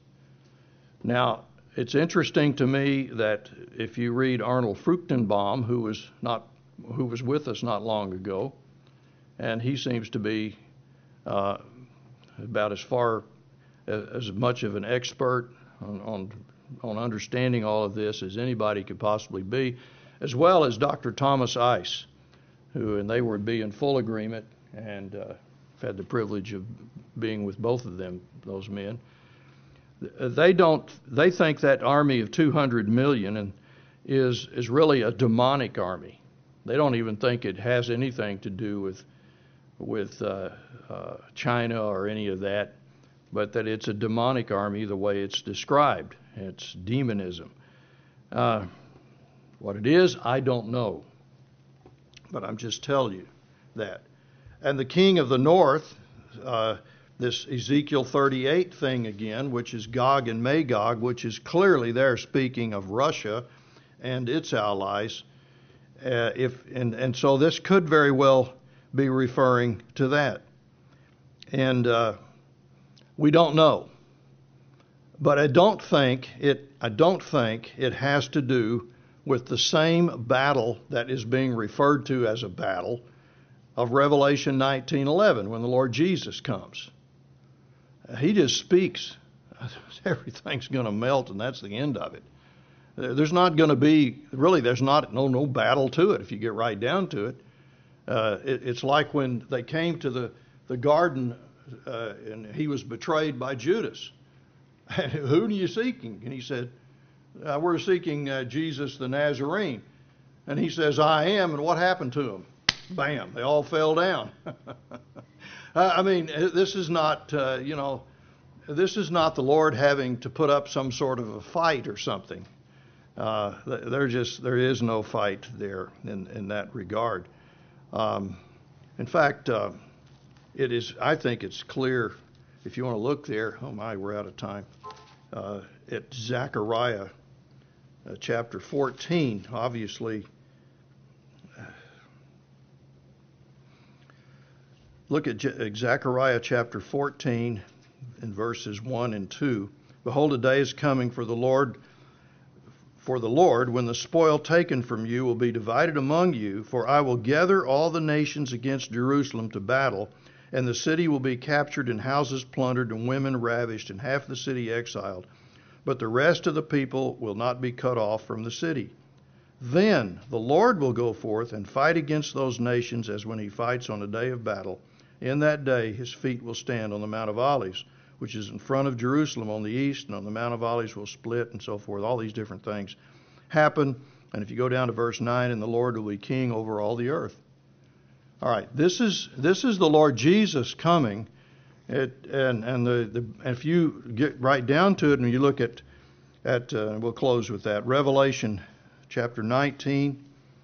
Now, it's interesting to me that if you read Arnold Fruchtenbaum, who was not who was with us not long ago, and he seems to be Uh, about as far as, as much of an expert on, on on understanding all of this as anybody could possibly be, as well as Doctor Thomas Ice, who and they would be in full agreement, and uh, I've had the privilege of being with both of them, those men. They don't. They think that army of two hundred million and is is really a demonic army. They don't even think it has anything to do with. with uh, uh, China or any of that, but that it's a demonic army the way it's described. It's demonism. Uh, what it is, I don't know, but I'm just telling you that. And the king of the north, uh, this Ezekiel thirty-eight thing again, which is Gog and Magog, which is clearly there speaking of Russia and its allies. Uh, if and, and so this could very well be referring to that. And uh, we don't know. But I don't think it I don't think it has to do with the same battle that is being referred to as a battle of Revelation nineteen eleven when the Lord Jesus comes. He just speaks. Everything's going to melt, and that's the end of it. There's not going to be really there's not no no battle to it if you get right down to it. Uh, it, it's like when they came to the, the garden uh, and he was betrayed by Judas. Who are you seeking? And he said, uh, we're seeking uh, Jesus the Nazarene. And he says, I am. And what happened to them? Bam, they all fell down. I mean, this is not, uh, you know, this is not the Lord having to put up some sort of a fight or something. Uh, there just there is no fight there in, in that regard. Um, in fact, uh, it is. I think it's clear. If you want to look there, oh my, we're out of time. uh, at Zechariah uh, chapter fourteen. Obviously, look at Je- Zechariah chapter fourteen in verses one and two. Behold, a day is coming for the Lord, for the Lord, when the spoil taken from you will be divided among you, for I will gather all the nations against Jerusalem to battle, and the city will be captured and houses plundered and women ravished and half the city exiled. But the rest of the people will not be cut off from the city. Then the Lord will go forth and fight against those nations as when he fights on a day of battle. In that day his feet will stand on the Mount of Olives, which is in front of Jerusalem on the east, and on the Mount of Olives will split, and so forth. All these different things happen. And if you go down to verse nine, and the Lord will be king over all the earth. All right, this is this is the Lord Jesus coming. It, and and the, the if you get right down to it, and you look at at uh, we'll close with that, Revelation chapter nineteen,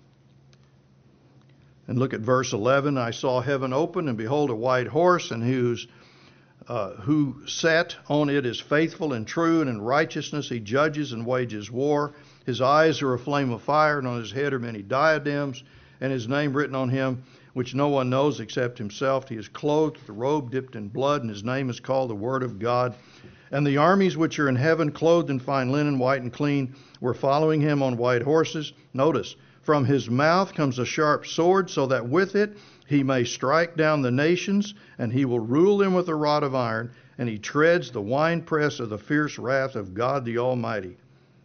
and look at verse eleven. I saw heaven open, and behold, a white horse, and whose Uh, who sat on it is faithful and true, and in righteousness he judges and wages war. His eyes are a flame of fire, and on his head are many diadems, and his name written on him, which no one knows except himself. He is clothed with a robe dipped in blood, and his name is called the Word of God. And the armies which are in heaven, clothed in fine linen, white and clean, were following him on white horses. Notice, from his mouth comes a sharp sword, so that with it he may strike down the nations, and he will rule them with a rod of iron, and he treads the winepress of the fierce wrath of God the Almighty.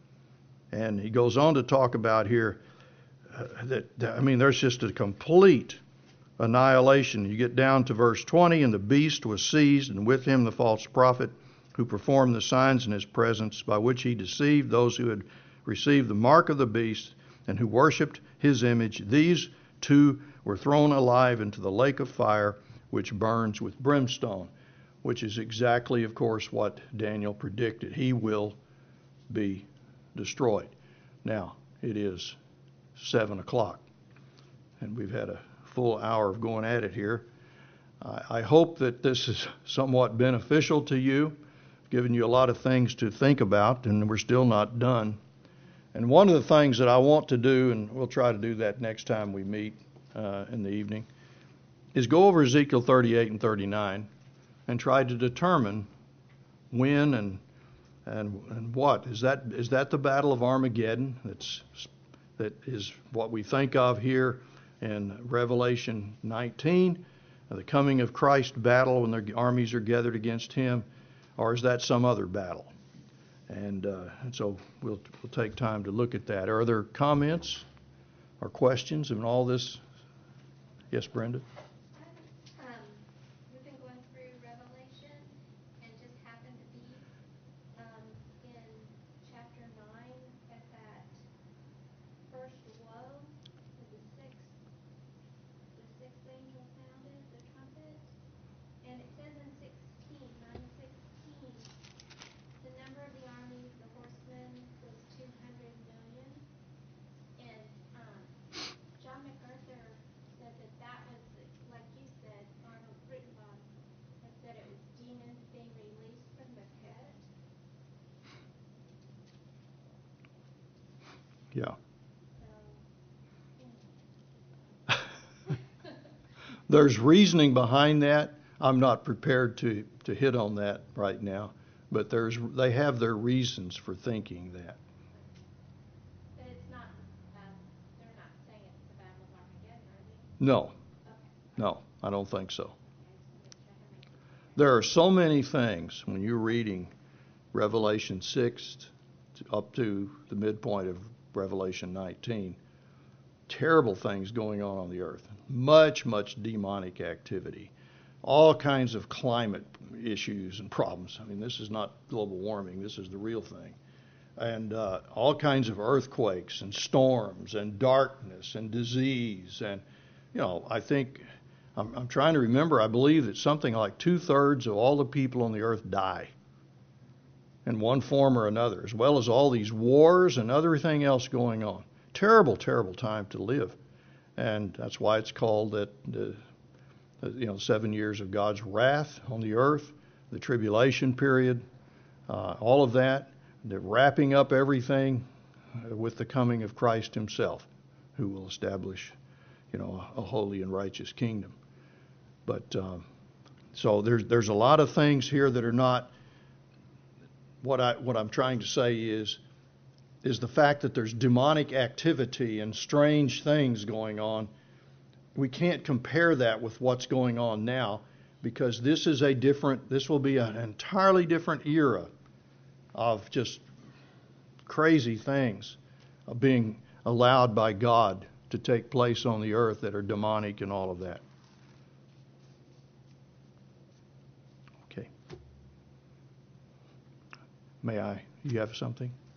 And he goes on to talk about here uh, that, I mean, there's just a complete annihilation. You get down to verse twenty, and the beast was seized, and with him the false prophet, who performed the signs in his presence, by which he deceived those who had received the mark of the beast, and who worshipped his image. These two were thrown alive into the lake of fire, which burns with brimstone, which is exactly, of course, what Daniel predicted. He will be destroyed. Now, it is seven o'clock, and we've had a full hour of going at it here. I, I hope that this is somewhat beneficial to you, giving you a lot of things to think about, and we're still not done. And one of the things that I want to do, and we'll try to do that next time we meet uh, in the evening, is go over Ezekiel thirty-eight and thirty-nine and try to determine when and and and what. Is that is that the Battle of Armageddon? That's that is what we think of here in Revelation nineteen, the coming of Christ's battle when the armies are gathered against him, or is that some other battle? And, uh, and so we'll we'll take time to look at that. Are there comments or questions in all this? Yes, Brenda? Um, we've been going through Revelation, and just happened to be um, in chapter nine at that first woe, with the sixth, the sixth angel sounded the trumpet, and it says in sixteen, nine sixteen, the number of the armies, the horsemen, was two hundred million, and um, John MacArthur said that that was, like you said, Arnold Frittenbaum had said it was demons being released from the pit. Yeah. So, anyway. There's reasoning behind that. I'm not prepared to, to hit on that right now, but there's they have their reasons for thinking that. But it's not, um, they're not saying it's the Battle of Armageddon, are they? No, Okay. no, I don't think so. Okay, just wanna make sure I have my- There are so many things when you're reading Revelation six to, up to the midpoint of Revelation nineteen. Terrible things going on on the earth. Much, much demonic activity. All kinds of climate issues and problems. I mean, this is not global warming. This is the real thing. And uh, all kinds of earthquakes and storms and darkness and disease. And, you know, I think, I'm, I'm trying to remember, I believe that something like two-thirds of all the people on the earth die in one form or another, as well as all these wars and everything else going on. Terrible, terrible time to live. And that's why it's called that, uh, you know, seven years of God's wrath on the earth, the tribulation period. uh, all of that. They're wrapping up everything uh, with the coming of Christ himself, who will establish, you know, a, a holy and righteous kingdom. But um, so there's there's a lot of things here that are not. What I what I'm trying to say is is the fact that there's demonic activity and strange things going on. We can't compare that with what's going on now, because this is a different. This will be an entirely different era of just crazy things being allowed by God to take place on the earth that are demonic and all of that. Okay. May I? You have something?